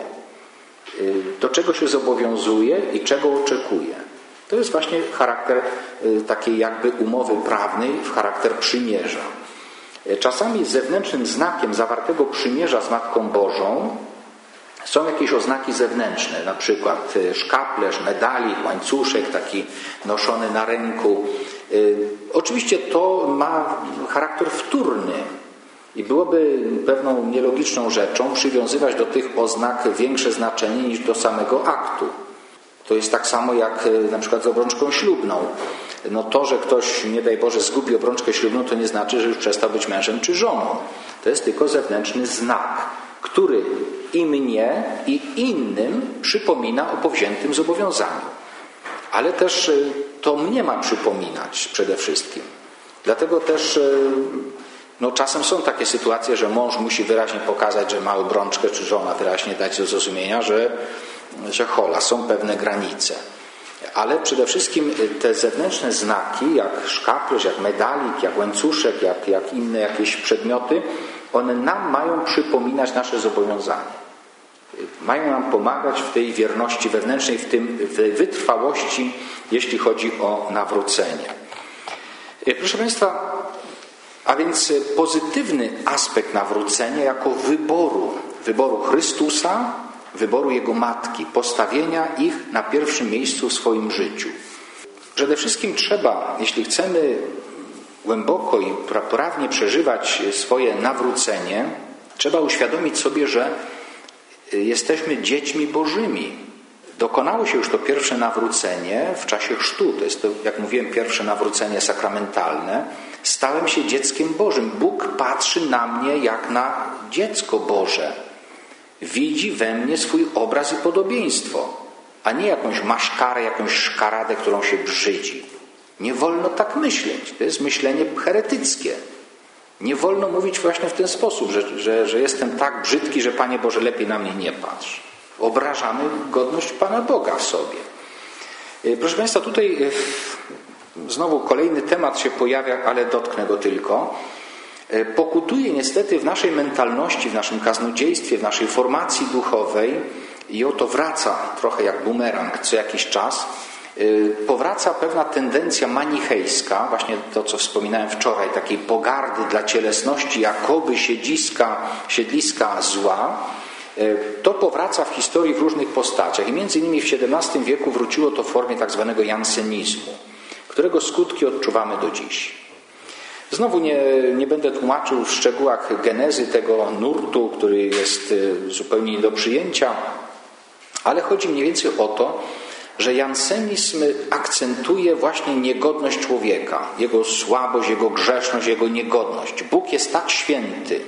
Do czego się zobowiązuję i czego oczekuję. To jest właśnie charakter takiej jakby umowy prawnej, charakter przymierza. Czasami zewnętrznym znakiem zawartego przymierza z Matką Bożą są jakieś oznaki zewnętrzne, na przykład szkaplerz, medalik, łańcuszek taki noszony na ręku. Oczywiście to ma charakter wtórny i byłoby pewną nielogiczną rzeczą przywiązywać do tych oznak większe znaczenie niż do samego aktu. To jest tak samo jak na przykład z obrączką ślubną. No to, że ktoś, nie daj Boże, zgubi obrączkę ślubną, to nie znaczy, że już przestał być mężem czy żoną. To jest tylko zewnętrzny znak, który i mnie, i innym przypomina o powziętym zobowiązaniu. Ale też to mnie ma przypominać przede wszystkim. Dlatego też no, czasem są takie sytuacje, że mąż musi wyraźnie pokazać, że ma obrączkę, czy żona wyraźnie dać do zrozumienia, że, że hola, są pewne granice. Ale przede wszystkim te zewnętrzne znaki, jak szkaplerz, jak medalik, jak łańcuszek, jak, jak inne jakieś przedmioty, one nam mają przypominać nasze zobowiązanie. Mają nam pomagać w tej wierności wewnętrznej, w tym w tej wytrwałości, jeśli chodzi o nawrócenie. Proszę Państwa, a więc pozytywny aspekt nawrócenia jako wyboru, wyboru Chrystusa, wyboru Jego Matki, postawienia ich na pierwszym miejscu w swoim życiu. Przede wszystkim trzeba, jeśli chcemy głęboko i poprawnie przeżywać swoje nawrócenie, trzeba uświadomić sobie, że jesteśmy dziećmi Bożymi. Dokonało się już to pierwsze nawrócenie w czasie chrztu. To jest to, jak mówiłem, pierwsze nawrócenie sakramentalne. Stałem się dzieckiem Bożym. Bóg patrzy na mnie jak na dziecko Boże. Widzi we mnie swój obraz i podobieństwo, a nie jakąś maszkarę, jakąś szkaradę, którą się brzydzi. Nie wolno tak myśleć. To jest myślenie heretyckie. Nie wolno mówić właśnie w ten sposób, że, że, że jestem tak brzydki, że Panie Boże, lepiej na mnie nie patrz. Obrażamy godność Pana Boga w sobie. Proszę Państwa, tutaj znowu kolejny temat się pojawia, ale dotknę go tylko. Pokutuje niestety w naszej mentalności, w naszym kaznodziejstwie, w naszej formacji duchowej i oto wraca trochę jak bumerang co jakiś czas, powraca pewna tendencja manichejska, właśnie to, co wspominałem wczoraj, takiej pogardy dla cielesności, jakoby siedliska, siedliska zła. To powraca w historii w różnych postaciach i między innymi w siedemnastym wieku wróciło to w formie tak zwanego jansenizmu, którego skutki odczuwamy do dziś. Znowu nie, nie będę tłumaczył w szczegółach genezy tego nurtu, który jest zupełnie nie do przyjęcia, ale chodzi mniej więcej o to, że jansenizm akcentuje właśnie niegodność człowieka, jego słabość, jego grzeszność, jego niegodność. Bóg jest tak święty,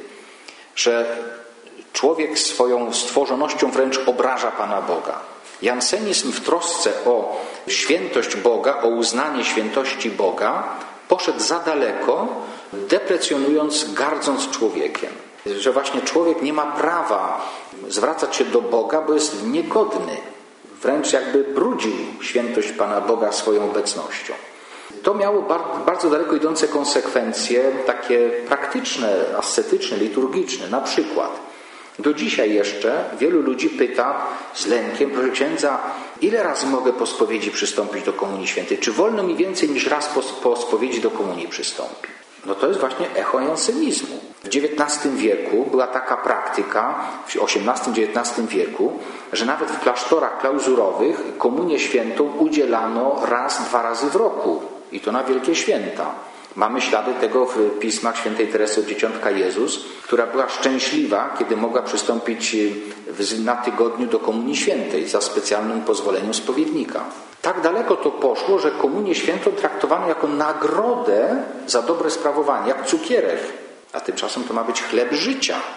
że człowiek swoją stworzonością wręcz obraża Pana Boga. Jansenizm w trosce o świętość Boga, o uznanie świętości Boga poszedł za daleko, deprecjonując, gardząc człowiekiem. Że właśnie człowiek nie ma prawa zwracać się do Boga, bo jest niegodny. Wręcz jakby brudził świętość Pana Boga swoją obecnością. To miało bardzo daleko idące konsekwencje, takie praktyczne, ascetyczne, liturgiczne. Na przykład do dzisiaj jeszcze wielu ludzi pyta z lękiem, proszę księdza, ile razy mogę po spowiedzi przystąpić do Komunii Świętej? Czy wolno mi więcej niż raz po, po spowiedzi do Komunii przystąpić? No to jest właśnie echo jansenizmu. W dziewiętnastym wieku była taka praktyka, w osiemnastym dziewiętnastym wieku, że nawet w klasztorach klauzurowych Komunię Świętą udzielano raz, dwa razy w roku. I to na wielkie święta. Mamy ślady tego w pismach świętej Teresy od Dzieciątka Jezus, która była szczęśliwa, kiedy mogła przystąpić na tygodniu do Komunii Świętej za specjalnym pozwoleniem spowiednika. Tak daleko to poszło, że Komunię Świętą traktowano jako nagrodę za dobre sprawowanie, jak cukierek. A tymczasem to ma być chleb życia.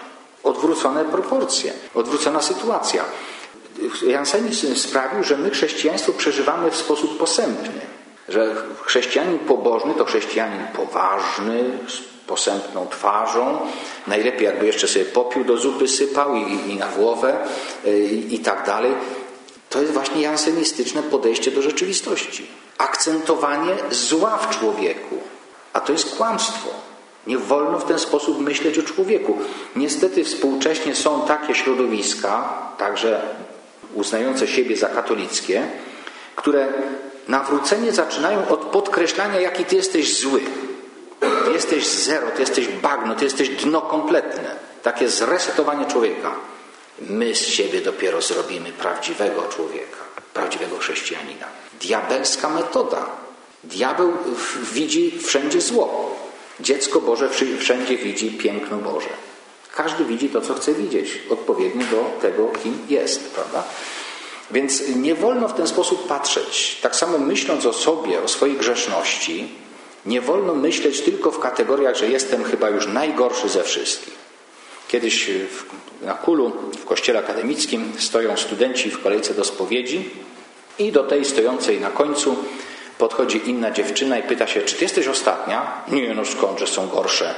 Odwrócone proporcje, odwrócona sytuacja. Jansenizm sprawił, że my chrześcijaństwo przeżywamy w sposób posępny. Że chrześcijanin pobożny to chrześcijanin poważny, z posępną twarzą. Najlepiej jakby jeszcze sobie popiół do zupy sypał i, i na głowę i, i tak dalej. To jest właśnie jansenistyczne podejście do rzeczywistości. Akcentowanie zła w człowieku. A to jest kłamstwo. Nie wolno w ten sposób myśleć o człowieku. Niestety współcześnie są takie środowiska, także uznające siebie za katolickie, które nawrócenie zaczynają od podkreślania, jaki ty jesteś zły. Ty jesteś zero, ty jesteś bagno, ty jesteś dno kompletne. Takie zresetowanie człowieka. My z siebie dopiero zrobimy prawdziwego człowieka, prawdziwego chrześcijanina. Diabelska metoda. Diabeł widzi wszędzie zło. Dziecko Boże wszędzie widzi piękno Boże. Każdy widzi to, co chce widzieć, odpowiednio do tego, kim jest, prawda? Więc nie wolno w ten sposób patrzeć. Tak samo myśląc o sobie, o swojej grzeszności, nie wolno myśleć tylko w kategoriach, że jestem chyba już najgorszy ze wszystkich. Kiedyś na Kulu, w kościele akademickim, stoją studenci w kolejce do spowiedzi i do tej stojącej na końcu podchodzi inna dziewczyna i pyta się, czy ty jesteś ostatnia? Nie, no skąd, że są gorsze.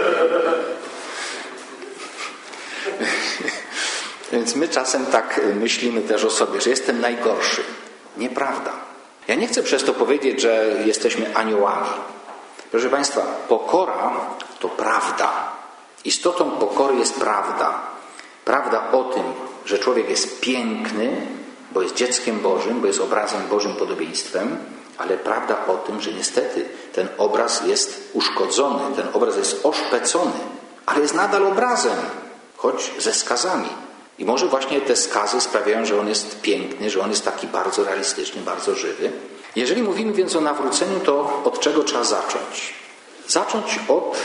Więc my czasem tak myślimy też o sobie, że jestem najgorszy. Nieprawda. Ja nie chcę przez to powiedzieć, że jesteśmy aniołami. Proszę Państwa, pokora to prawda. Istotą pokory jest prawda. Prawda o tym, że człowiek jest piękny, bo jest dzieckiem Bożym, bo jest obrazem Bożym podobieństwem, ale prawda o tym, że niestety ten obraz jest uszkodzony, ten obraz jest oszpecony, ale jest nadal obrazem, choć ze skazami. I może właśnie te skazy sprawiają, że on jest piękny, że on jest taki bardzo realistyczny, bardzo żywy. Jeżeli mówimy więc o nawróceniu, to od czego trzeba zacząć? Zacząć od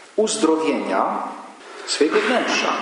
uzdrowienia swojego wnętrza.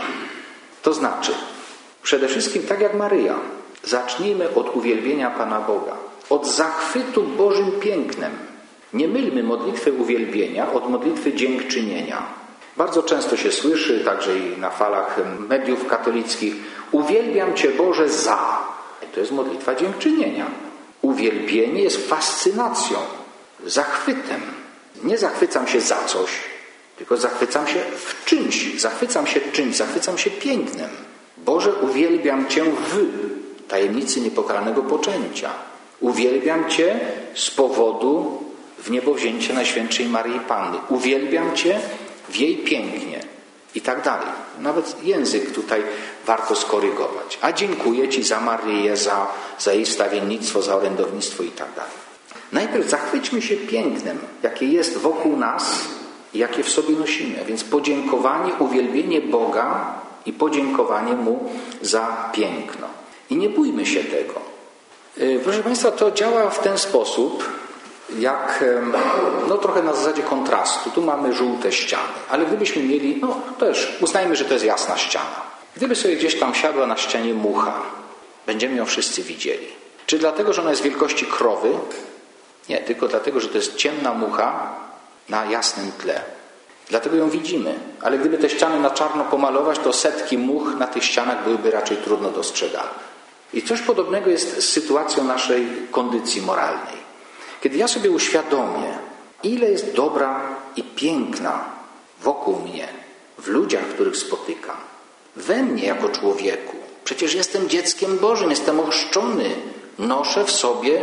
To znaczy, przede wszystkim tak jak Maryja, zacznijmy od uwielbienia Pana Boga, od zachwytu Bożym pięknem. Nie mylmy modlitwy uwielbienia od modlitwy dziękczynienia. Bardzo często się słyszy, także i na falach mediów katolickich, uwielbiam Cię Boże za. To jest modlitwa dziękczynienia. Uwielbienie jest fascynacją, zachwytem. Nie zachwycam się za coś, tylko zachwycam się w czymś. Zachwycam się czymś, zachwycam się pięknem. Boże, uwielbiam Cię w tajemnicy niepokalanego poczęcia. Uwielbiam Cię z powodu wniebowzięcia Najświętszej Maryi Panny. Uwielbiam Cię w jej pięknie i tak dalej. Nawet język tutaj warto skorygować. A dziękuję Ci za Maryję, za, za jej wstawiennictwo, za orędownictwo i tak dalej. Najpierw zachwyćmy się pięknem, jakie jest wokół nas i jakie w sobie nosimy. A więc podziękowanie, uwielbienie Boga i podziękowanie Mu za piękno. I nie bójmy się tego. Proszę Państwa, to działa w ten sposób, jak no trochę na zasadzie kontrastu. Tu mamy żółte ściany, ale gdybyśmy mieli, no też uznajmy, że to jest jasna ściana. Gdyby sobie gdzieś tam siadła na ścianie mucha, będziemy ją wszyscy widzieli. Czy dlatego, że ona jest wielkości krowy? Nie, tylko dlatego, że to jest ciemna mucha na jasnym tle. Dlatego ją widzimy. Ale gdyby te ściany na czarno pomalować, to setki much na tych ścianach byłyby raczej trudno dostrzegalne. I coś podobnego jest z sytuacją naszej kondycji moralnej. Kiedy ja sobie uświadomię, ile jest dobra i piękna wokół mnie, w ludziach, których spotykam, we mnie jako człowieku, przecież jestem dzieckiem Bożym, jestem ochrzczony, noszę w sobie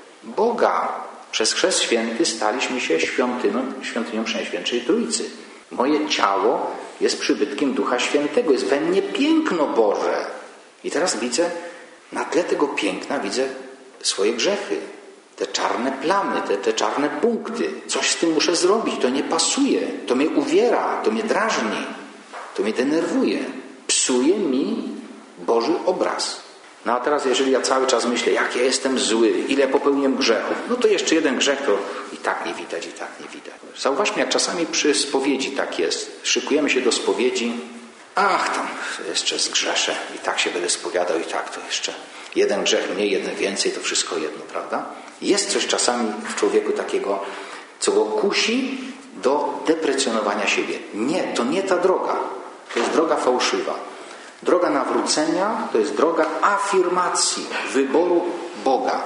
Boga. Przez chrzest święty staliśmy się świątynią, świątynią Przenajświętszej Trójcy. Moje ciało jest przybytkiem Ducha Świętego, jest we mnie piękno Boże. I teraz widzę, na tle tego piękna widzę swoje grzechy. Te czarne plamy, te, te czarne punkty. Coś z tym muszę zrobić. To nie pasuje. To mnie uwiera. To mnie drażni. To mnie denerwuje. Psuje mi Boży obraz. No a teraz jeżeli ja cały czas myślę, jak ja jestem zły, ile popełniłem grzechów, no to jeszcze jeden grzech to i tak nie widać, i tak nie widać. Zauważmy, jak czasami przy spowiedzi tak jest. Szykujemy się do spowiedzi. Ach, tam jeszcze zgrzeszę i tak się będę spowiadał i tak to jeszcze. Jeden grzech mniej, jeden więcej, to wszystko jedno, prawda? Jest coś czasami w człowieku takiego, co go kusi do deprecjonowania siebie. Nie, to nie ta droga. To jest droga fałszywa. Droga nawrócenia to jest droga afirmacji wyboru Boga.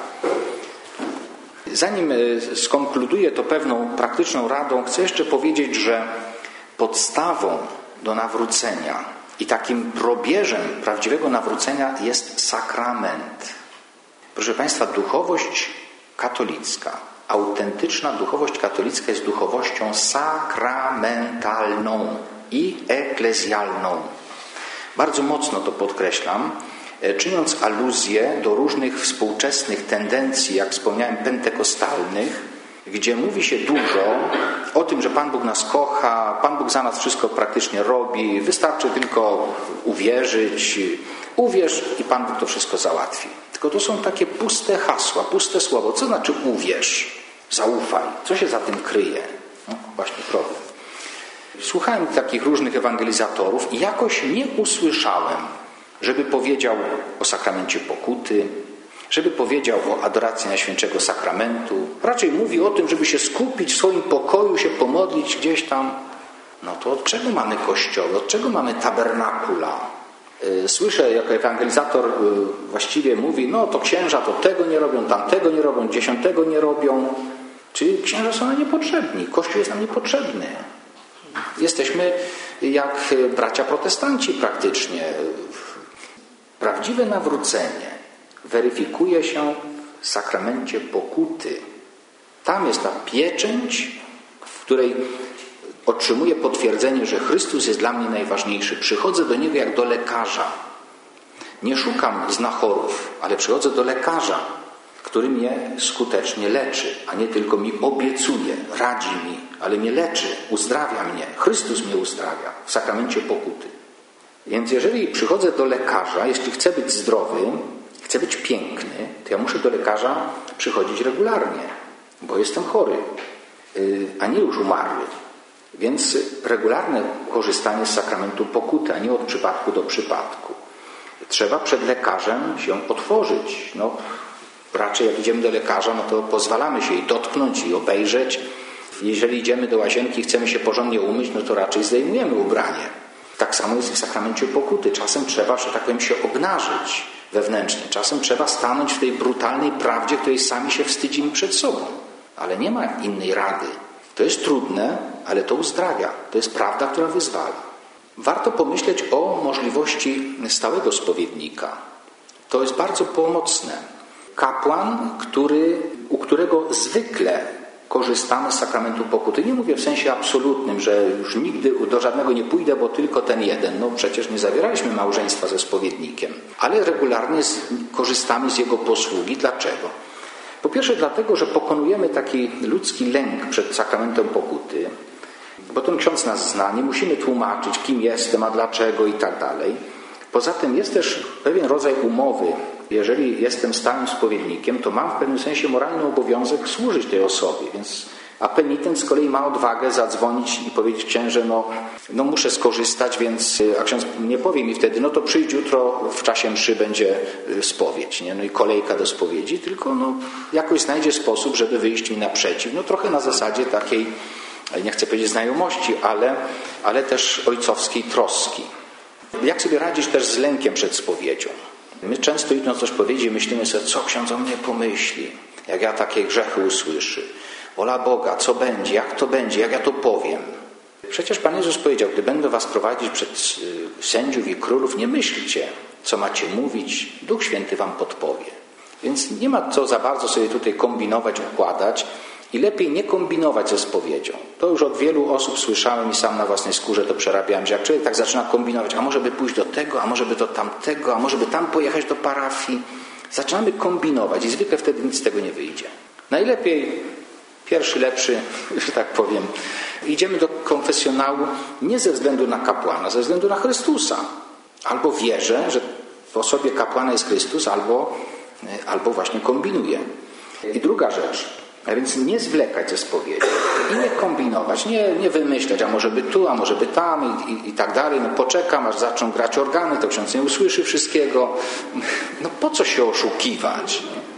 Zanim skonkluduję to pewną praktyczną radą, chcę jeszcze powiedzieć, że podstawą do nawrócenia i takim probierzem prawdziwego nawrócenia jest sakrament. Proszę Państwa, duchowość katolicka, autentyczna duchowość katolicka jest duchowością sakramentalną i eklezjalną. Bardzo mocno to podkreślam, czyniąc aluzję do różnych współczesnych tendencji, jak wspomniałem, pentekostalnych, gdzie mówi się dużo o tym, że Pan Bóg nas kocha, Pan Bóg za nas wszystko praktycznie robi, wystarczy tylko uwierzyć, uwierz i Pan Bóg to wszystko załatwi. Tylko to są takie puste hasła, puste słowo. Co znaczy uwierz, zaufaj? Co się za tym kryje? No, właśnie problem. Słuchałem takich różnych ewangelizatorów i jakoś nie usłyszałem, żeby powiedział o sakramencie pokuty, żeby powiedział o adoracji Najświętszego Sakramentu. Raczej mówi o tym, żeby się skupić w swoim pokoju, się pomodlić gdzieś tam. No to od czego mamy kościoły? Od czego mamy tabernakula? Słyszę, jako ewangelizator właściwie mówi, no to księża to tego nie robią, tamtego nie robią, dziesiątego nie robią. Czyli księża są nam niepotrzebni. Kościół jest nam niepotrzebny. Jesteśmy jak bracia protestanci praktycznie. Prawdziwe nawrócenie weryfikuje się w sakramencie pokuty. Tam jest ta pieczęć, w której otrzymuję potwierdzenie, że Chrystus jest dla mnie najważniejszy. Przychodzę do Niego jak do lekarza. Nie szukam znachorów, ale przychodzę do lekarza, który mnie skutecznie leczy, a nie tylko mi obiecuje, radzi mi, ale mnie leczy, uzdrawia mnie. Chrystus mnie uzdrawia w sakramencie pokuty. Więc jeżeli przychodzę do lekarza, jeśli chcę być zdrowy, chcę być piękny, to ja muszę do lekarza przychodzić regularnie, bo jestem chory, a nie już umarły. Więc regularne korzystanie z sakramentu pokuty, a nie od przypadku do przypadku. Trzeba przed lekarzem się otworzyć. No, raczej jak idziemy do lekarza, no to pozwalamy się jej dotknąć i obejrzeć. Jeżeli idziemy do łazienki i chcemy się porządnie umyć, no to raczej zdejmujemy ubranie. Tak samo jest w sakramencie pokuty. Czasem trzeba, że tak powiem, się obnażyć wewnętrznie. Czasem trzeba stanąć w tej brutalnej prawdzie, której sami się wstydzimy przed sobą. Ale nie ma innej rady. To jest trudne, ale to uzdrawia. To jest prawda, która wyzwala. Warto pomyśleć o możliwości stałego spowiednika. To jest bardzo pomocne. Kapłan, który, u którego zwykle korzystamy z sakramentu pokuty. Nie mówię w sensie absolutnym, że już nigdy do żadnego nie pójdę, bo tylko ten jeden. No przecież nie zawieraliśmy małżeństwa ze spowiednikiem. Ale regularnie z, korzystamy z jego posługi. Dlaczego? Po pierwsze dlatego, że pokonujemy taki ludzki lęk przed sakramentem pokuty, bo ten ksiądz nas zna, nie musimy tłumaczyć, kim jestem, a dlaczego i tak dalej. Poza tym jest też pewien rodzaj umowy. Jeżeli jestem stałym spowiednikiem, to mam w pewnym sensie moralny obowiązek służyć tej osobie, więc a penitent z kolei ma odwagę zadzwonić i powiedzieć: księże, no, no muszę skorzystać, więc a ksiądz nie powie mi wtedy, no to przyjdź jutro, w czasie mszy będzie spowiedź, nie? No i kolejka do spowiedzi, tylko no jakoś znajdzie sposób, żeby wyjść mi naprzeciw, no trochę na zasadzie takiej, nie chcę powiedzieć znajomości, ale, ale też ojcowskiej troski. Jak sobie radzić też z lękiem przed spowiedzią? My często idąc do spowiedzi myślimy sobie, co ksiądz o mnie pomyśli, jak ja takie grzechy usłyszy. Wola Boga, co będzie, jak to będzie, jak ja to powiem. Przecież Pan Jezus powiedział, gdy będę was prowadzić przed sędziów i królów, nie myślcie, co macie mówić, Duch Święty wam podpowie. Więc nie ma co za bardzo sobie tutaj kombinować, układać i lepiej nie kombinować ze spowiedzią. To już od wielu osób słyszałem i sam na własnej skórze to przerabiałem, że jak człowiek tak zaczyna kombinować, a może by pójść do tego, a może by do tamtego, a może by tam pojechać do parafii. Zaczynamy kombinować i zwykle wtedy nic z tego nie wyjdzie. Najlepiej pierwszy lepszy, że tak powiem. Idziemy do konfesjonału nie ze względu na kapłana, ze względu na Chrystusa. Albo wierzę, że w osobie kapłana jest Chrystus, albo, albo właśnie kombinuję. I druga rzecz, a więc nie zwlekać ze spowiedzią i nie kombinować, nie, nie wymyślać, a może by tu, a może by tam i, i, i tak dalej. No poczekam, aż zaczną grać organy, to ksiądz nie usłyszy wszystkiego. No po co się oszukiwać?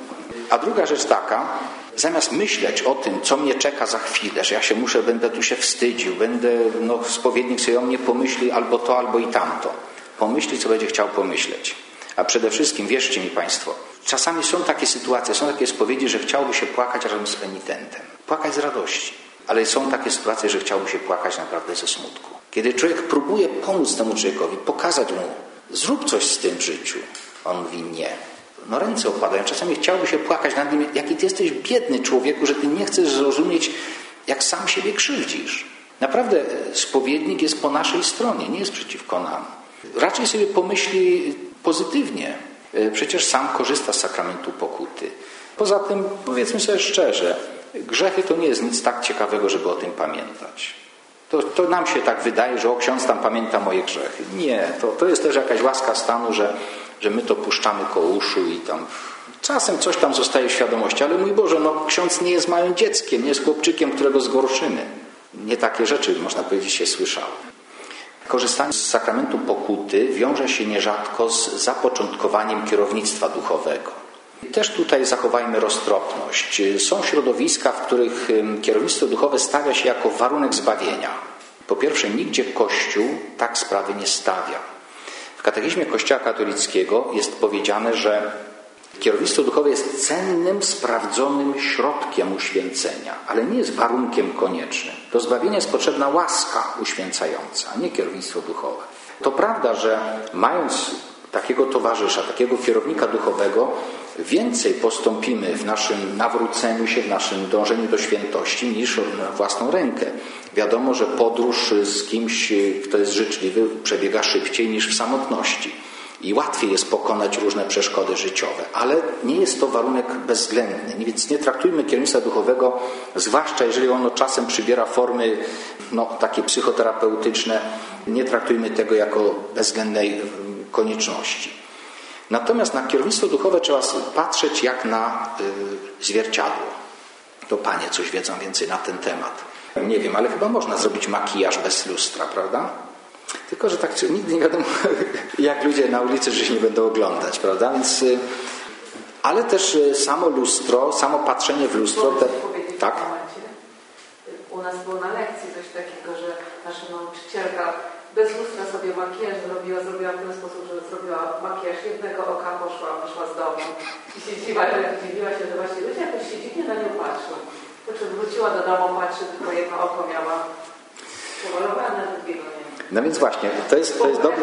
A druga rzecz taka, zamiast myśleć o tym, co mnie czeka za chwilę, że ja się muszę, będę tu się wstydził, będę, no spowiednik sobie o mnie pomyśli albo to, albo i tamto. Pomyśli, co będzie chciał pomyśleć. A przede wszystkim, wierzcie mi Państwo, czasami są takie sytuacje, są takie spowiedzi, że chciałby się płakać razem z penitentem. Płakać z radości. Ale są takie sytuacje, że chciałby się płakać naprawdę ze smutku. Kiedy człowiek próbuje pomóc temu człowiekowi, pokazać mu, zrób coś z tym w życiu. On mówi nie. No ręce opadają. Czasami chciałby się płakać nad nim, jaki ty jesteś biedny człowieku, że ty nie chcesz zrozumieć, jak sam siebie krzywdzisz. Naprawdę spowiednik jest po naszej stronie, nie jest przeciwko nam. Raczej sobie pomyśli pozytywnie. Przecież sam korzysta z sakramentu pokuty. Poza tym, powiedzmy sobie szczerze, grzechy to nie jest nic tak ciekawego, żeby o tym pamiętać. To, to nam się tak wydaje, że o, ksiądz tam pamięta moje grzechy. Nie, to, to jest też jakaś łaska stanu, że, że my to puszczamy koło uszu i tam czasem coś tam zostaje w świadomości, ale mój Boże, no ksiądz nie jest małym dzieckiem, nie jest chłopczykiem, którego zgorszymy. Nie takie rzeczy, można powiedzieć, się słyszało. Korzystanie z sakramentu pokuty wiąże się nierzadko z zapoczątkowaniem kierownictwa duchowego. Też tutaj zachowajmy roztropność. Są środowiska, w których kierownictwo duchowe stawia się jako warunek zbawienia. Po pierwsze, nigdzie Kościół tak sprawy nie stawia. W katechizmie Kościoła katolickiego jest powiedziane, że kierownictwo duchowe jest cennym, sprawdzonym środkiem uświęcenia, ale nie jest warunkiem koniecznym. Do zbawienia jest potrzebna łaska uświęcająca, a nie kierownictwo duchowe. To prawda, że mając takiego towarzysza, takiego kierownika duchowego, więcej postąpimy w naszym nawróceniu się, w naszym dążeniu do świętości niż na własną rękę. Wiadomo, że podróż z kimś, kto jest życzliwy, przebiega szybciej niż w samotności. I łatwiej jest pokonać różne przeszkody życiowe, ale nie jest to warunek bezwzględny. Więc nie traktujmy kierownictwa duchowego, zwłaszcza jeżeli ono czasem przybiera formy no, takie psychoterapeutyczne, nie traktujmy tego jako bezwzględnej konieczności. Natomiast na kierownictwo duchowe trzeba patrzeć jak na y, zwierciadło. To panie coś wiedzą więcej na ten temat. Nie wiem, ale chyba można zrobić makijaż bez lustra, prawda? Tylko, że tak nigdy nie wiadomo, jak ludzie na ulicy że się nie będą oglądać, prawda? Więc, y, ale też samo lustro, samo patrzenie w lustro... Te, tak? U nas było na lekcji coś takiego, że nasza nauczycielka bez lustra sobie makijaż zrobiła, zrobiła w ten sposób, że zrobiła makijaż jednego oka, poszła, poszła z domu i się dziwiła, dziwiła się, że właśnie ludzie jakoś się dziwnie na nią patrzą. Po czym wróciła do domu, patrzy, tylko jedno oko miała powalowane, drugiego nie. No więc właśnie, to jest, to jest dobry,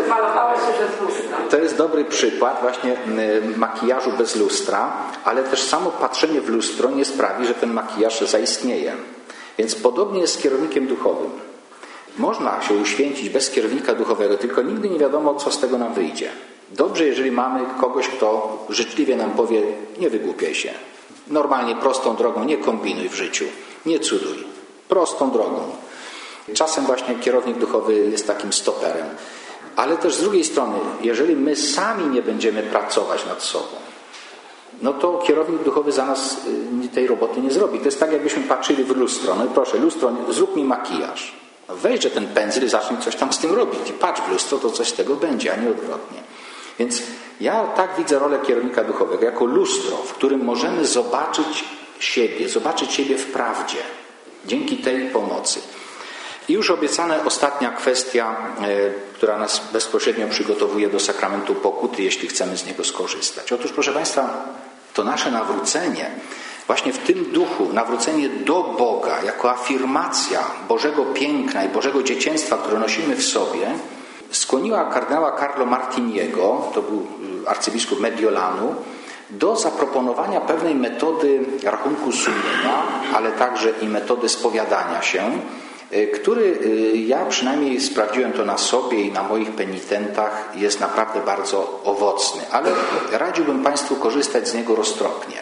to jest dobry przykład właśnie makijażu bez lustra, ale też samo patrzenie w lustro nie sprawi, że ten makijaż zaistnieje. Więc podobnie jest z kierownikiem duchowym. Można się uświęcić bez kierownika duchowego, tylko nigdy nie wiadomo, co z tego nam wyjdzie. Dobrze, jeżeli mamy kogoś, kto życzliwie nam powie, nie wygłupiaj się. Normalnie, prostą drogą, nie kombinuj w życiu, nie cuduj. Prostą drogą. Czasem właśnie kierownik duchowy jest takim stoperem. Ale też z drugiej strony, jeżeli my sami nie będziemy pracować nad sobą, no to kierownik duchowy za nas tej roboty nie zrobi. To jest tak, jakbyśmy patrzyli w lustro. No i proszę, lustro, zrób mi makijaż. No weźże ten pędzel i zacznij coś tam z tym robić. I patrz w lustro, to coś z tego będzie, a nie odwrotnie. Więc ja tak widzę rolę kierownika duchowego, jako lustro, w którym możemy zobaczyć siebie, zobaczyć siebie w prawdzie. Dzięki tej pomocy. I już obiecana ostatnia kwestia, która nas bezpośrednio przygotowuje do sakramentu pokuty, jeśli chcemy z niego skorzystać. Otóż, proszę Państwa, to nasze nawrócenie, właśnie w tym duchu, nawrócenie do Boga, jako afirmacja Bożego piękna i Bożego dzieciństwa, które nosimy w sobie, skłoniła kardynała Carlo Martiniego, to był arcybiskup Mediolanu, do zaproponowania pewnej metody rachunku sumienia, ale także i metody spowiadania się, który ja przynajmniej sprawdziłem to na sobie i na moich penitentach, jest naprawdę bardzo owocny. Ale radziłbym Państwu korzystać z niego roztropnie,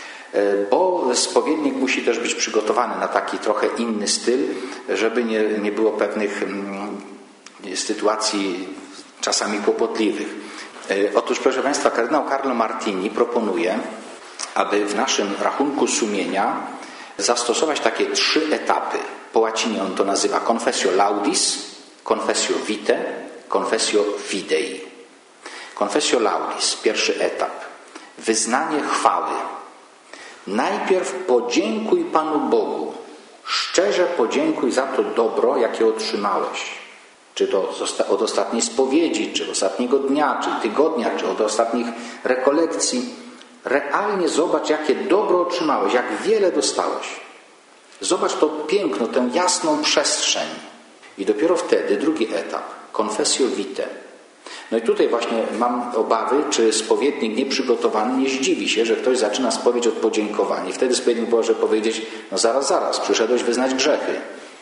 bo spowiednik musi też być przygotowany na taki trochę inny styl, żeby nie, nie było pewnych sytuacji czasami kłopotliwych. Otóż, proszę Państwa, kardynał Carlo Martini proponuje, aby w naszym rachunku sumienia zastosować takie trzy etapy. Po łacinie on to nazywa confessio laudis, confessio vitae, confessio fidei. Confessio laudis, pierwszy etap. Wyznanie chwały. Najpierw podziękuj Panu Bogu. Szczerze podziękuj za to dobro, jakie otrzymałeś. Czy to od ostatniej spowiedzi, czy ostatniego dnia, czy tygodnia, czy od ostatnich rekolekcji. Realnie zobacz, jakie dobro otrzymałeś, jak wiele dostałeś. Zobacz to piękno, tę jasną przestrzeń. I dopiero wtedy drugi etap, confessio vitae. No i tutaj właśnie mam obawy, czy spowiednik nieprzygotowany nie zdziwi się, że ktoś zaczyna spowiedź od podziękowania. I wtedy spowiednik może powiedzieć, no zaraz, zaraz, przyszedłeś wyznać grzechy,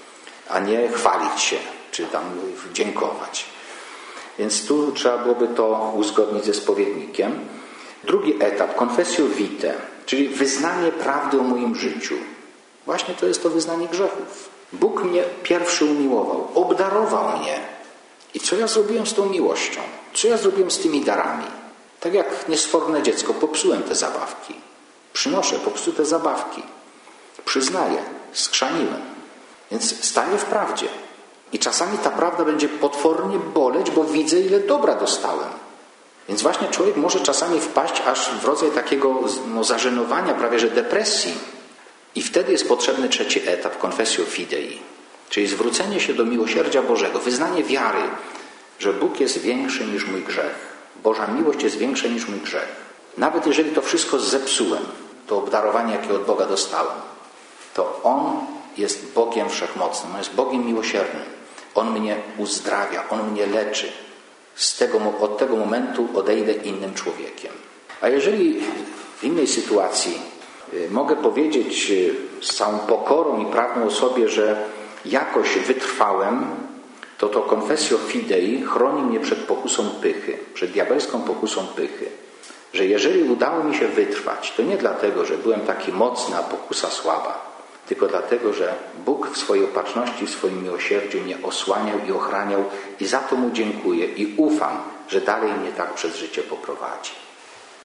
a nie chwalić się, czy tam dziękować. Więc tu trzeba byłoby to uzgodnić ze spowiednikiem. Drugi etap, confessio vitae, czyli wyznanie prawdy o moim życiu. Właśnie to jest to wyznanie grzechów. Bóg mnie pierwszy umiłował, obdarował mnie. I co ja zrobiłem z tą miłością? Co ja zrobiłem z tymi darami? Tak jak niesforne dziecko, popsułem te zabawki. Przynoszę popsute zabawki. Przyznaję, skrzaniłem. Więc staję w prawdzie. I czasami ta prawda będzie potwornie boleć, bo widzę, ile dobra dostałem. Więc właśnie człowiek może czasami wpaść aż w rodzaj takiego no, zażenowania, prawie że depresji. I wtedy jest potrzebny trzeci etap, confessio fidei. Czyli zwrócenie się do miłosierdzia Bożego, wyznanie wiary, że Bóg jest większy niż mój grzech. Boża miłość jest większa niż mój grzech. Nawet jeżeli to wszystko zepsułem, to obdarowanie, jakie od Boga dostałem, to On jest Bogiem wszechmocnym, On jest Bogiem miłosiernym. On mnie uzdrawia, On mnie leczy. Z tego, od tego momentu odejdę innym człowiekiem. A jeżeli w innej sytuacji mogę powiedzieć z całą pokorą i prawdą o sobie, że jakoś wytrwałem, to to confessio fidei chroni mnie przed pokusą pychy, przed diabelską pokusą pychy. Że jeżeli udało mi się wytrwać, to nie dlatego, że byłem taki mocny, a pokusa słaba, tylko dlatego, że Bóg w swojej opatrzności, w swoim miłosierdziu mnie osłaniał i ochraniał i za to Mu dziękuję i ufam, że dalej mnie tak przez życie poprowadzi.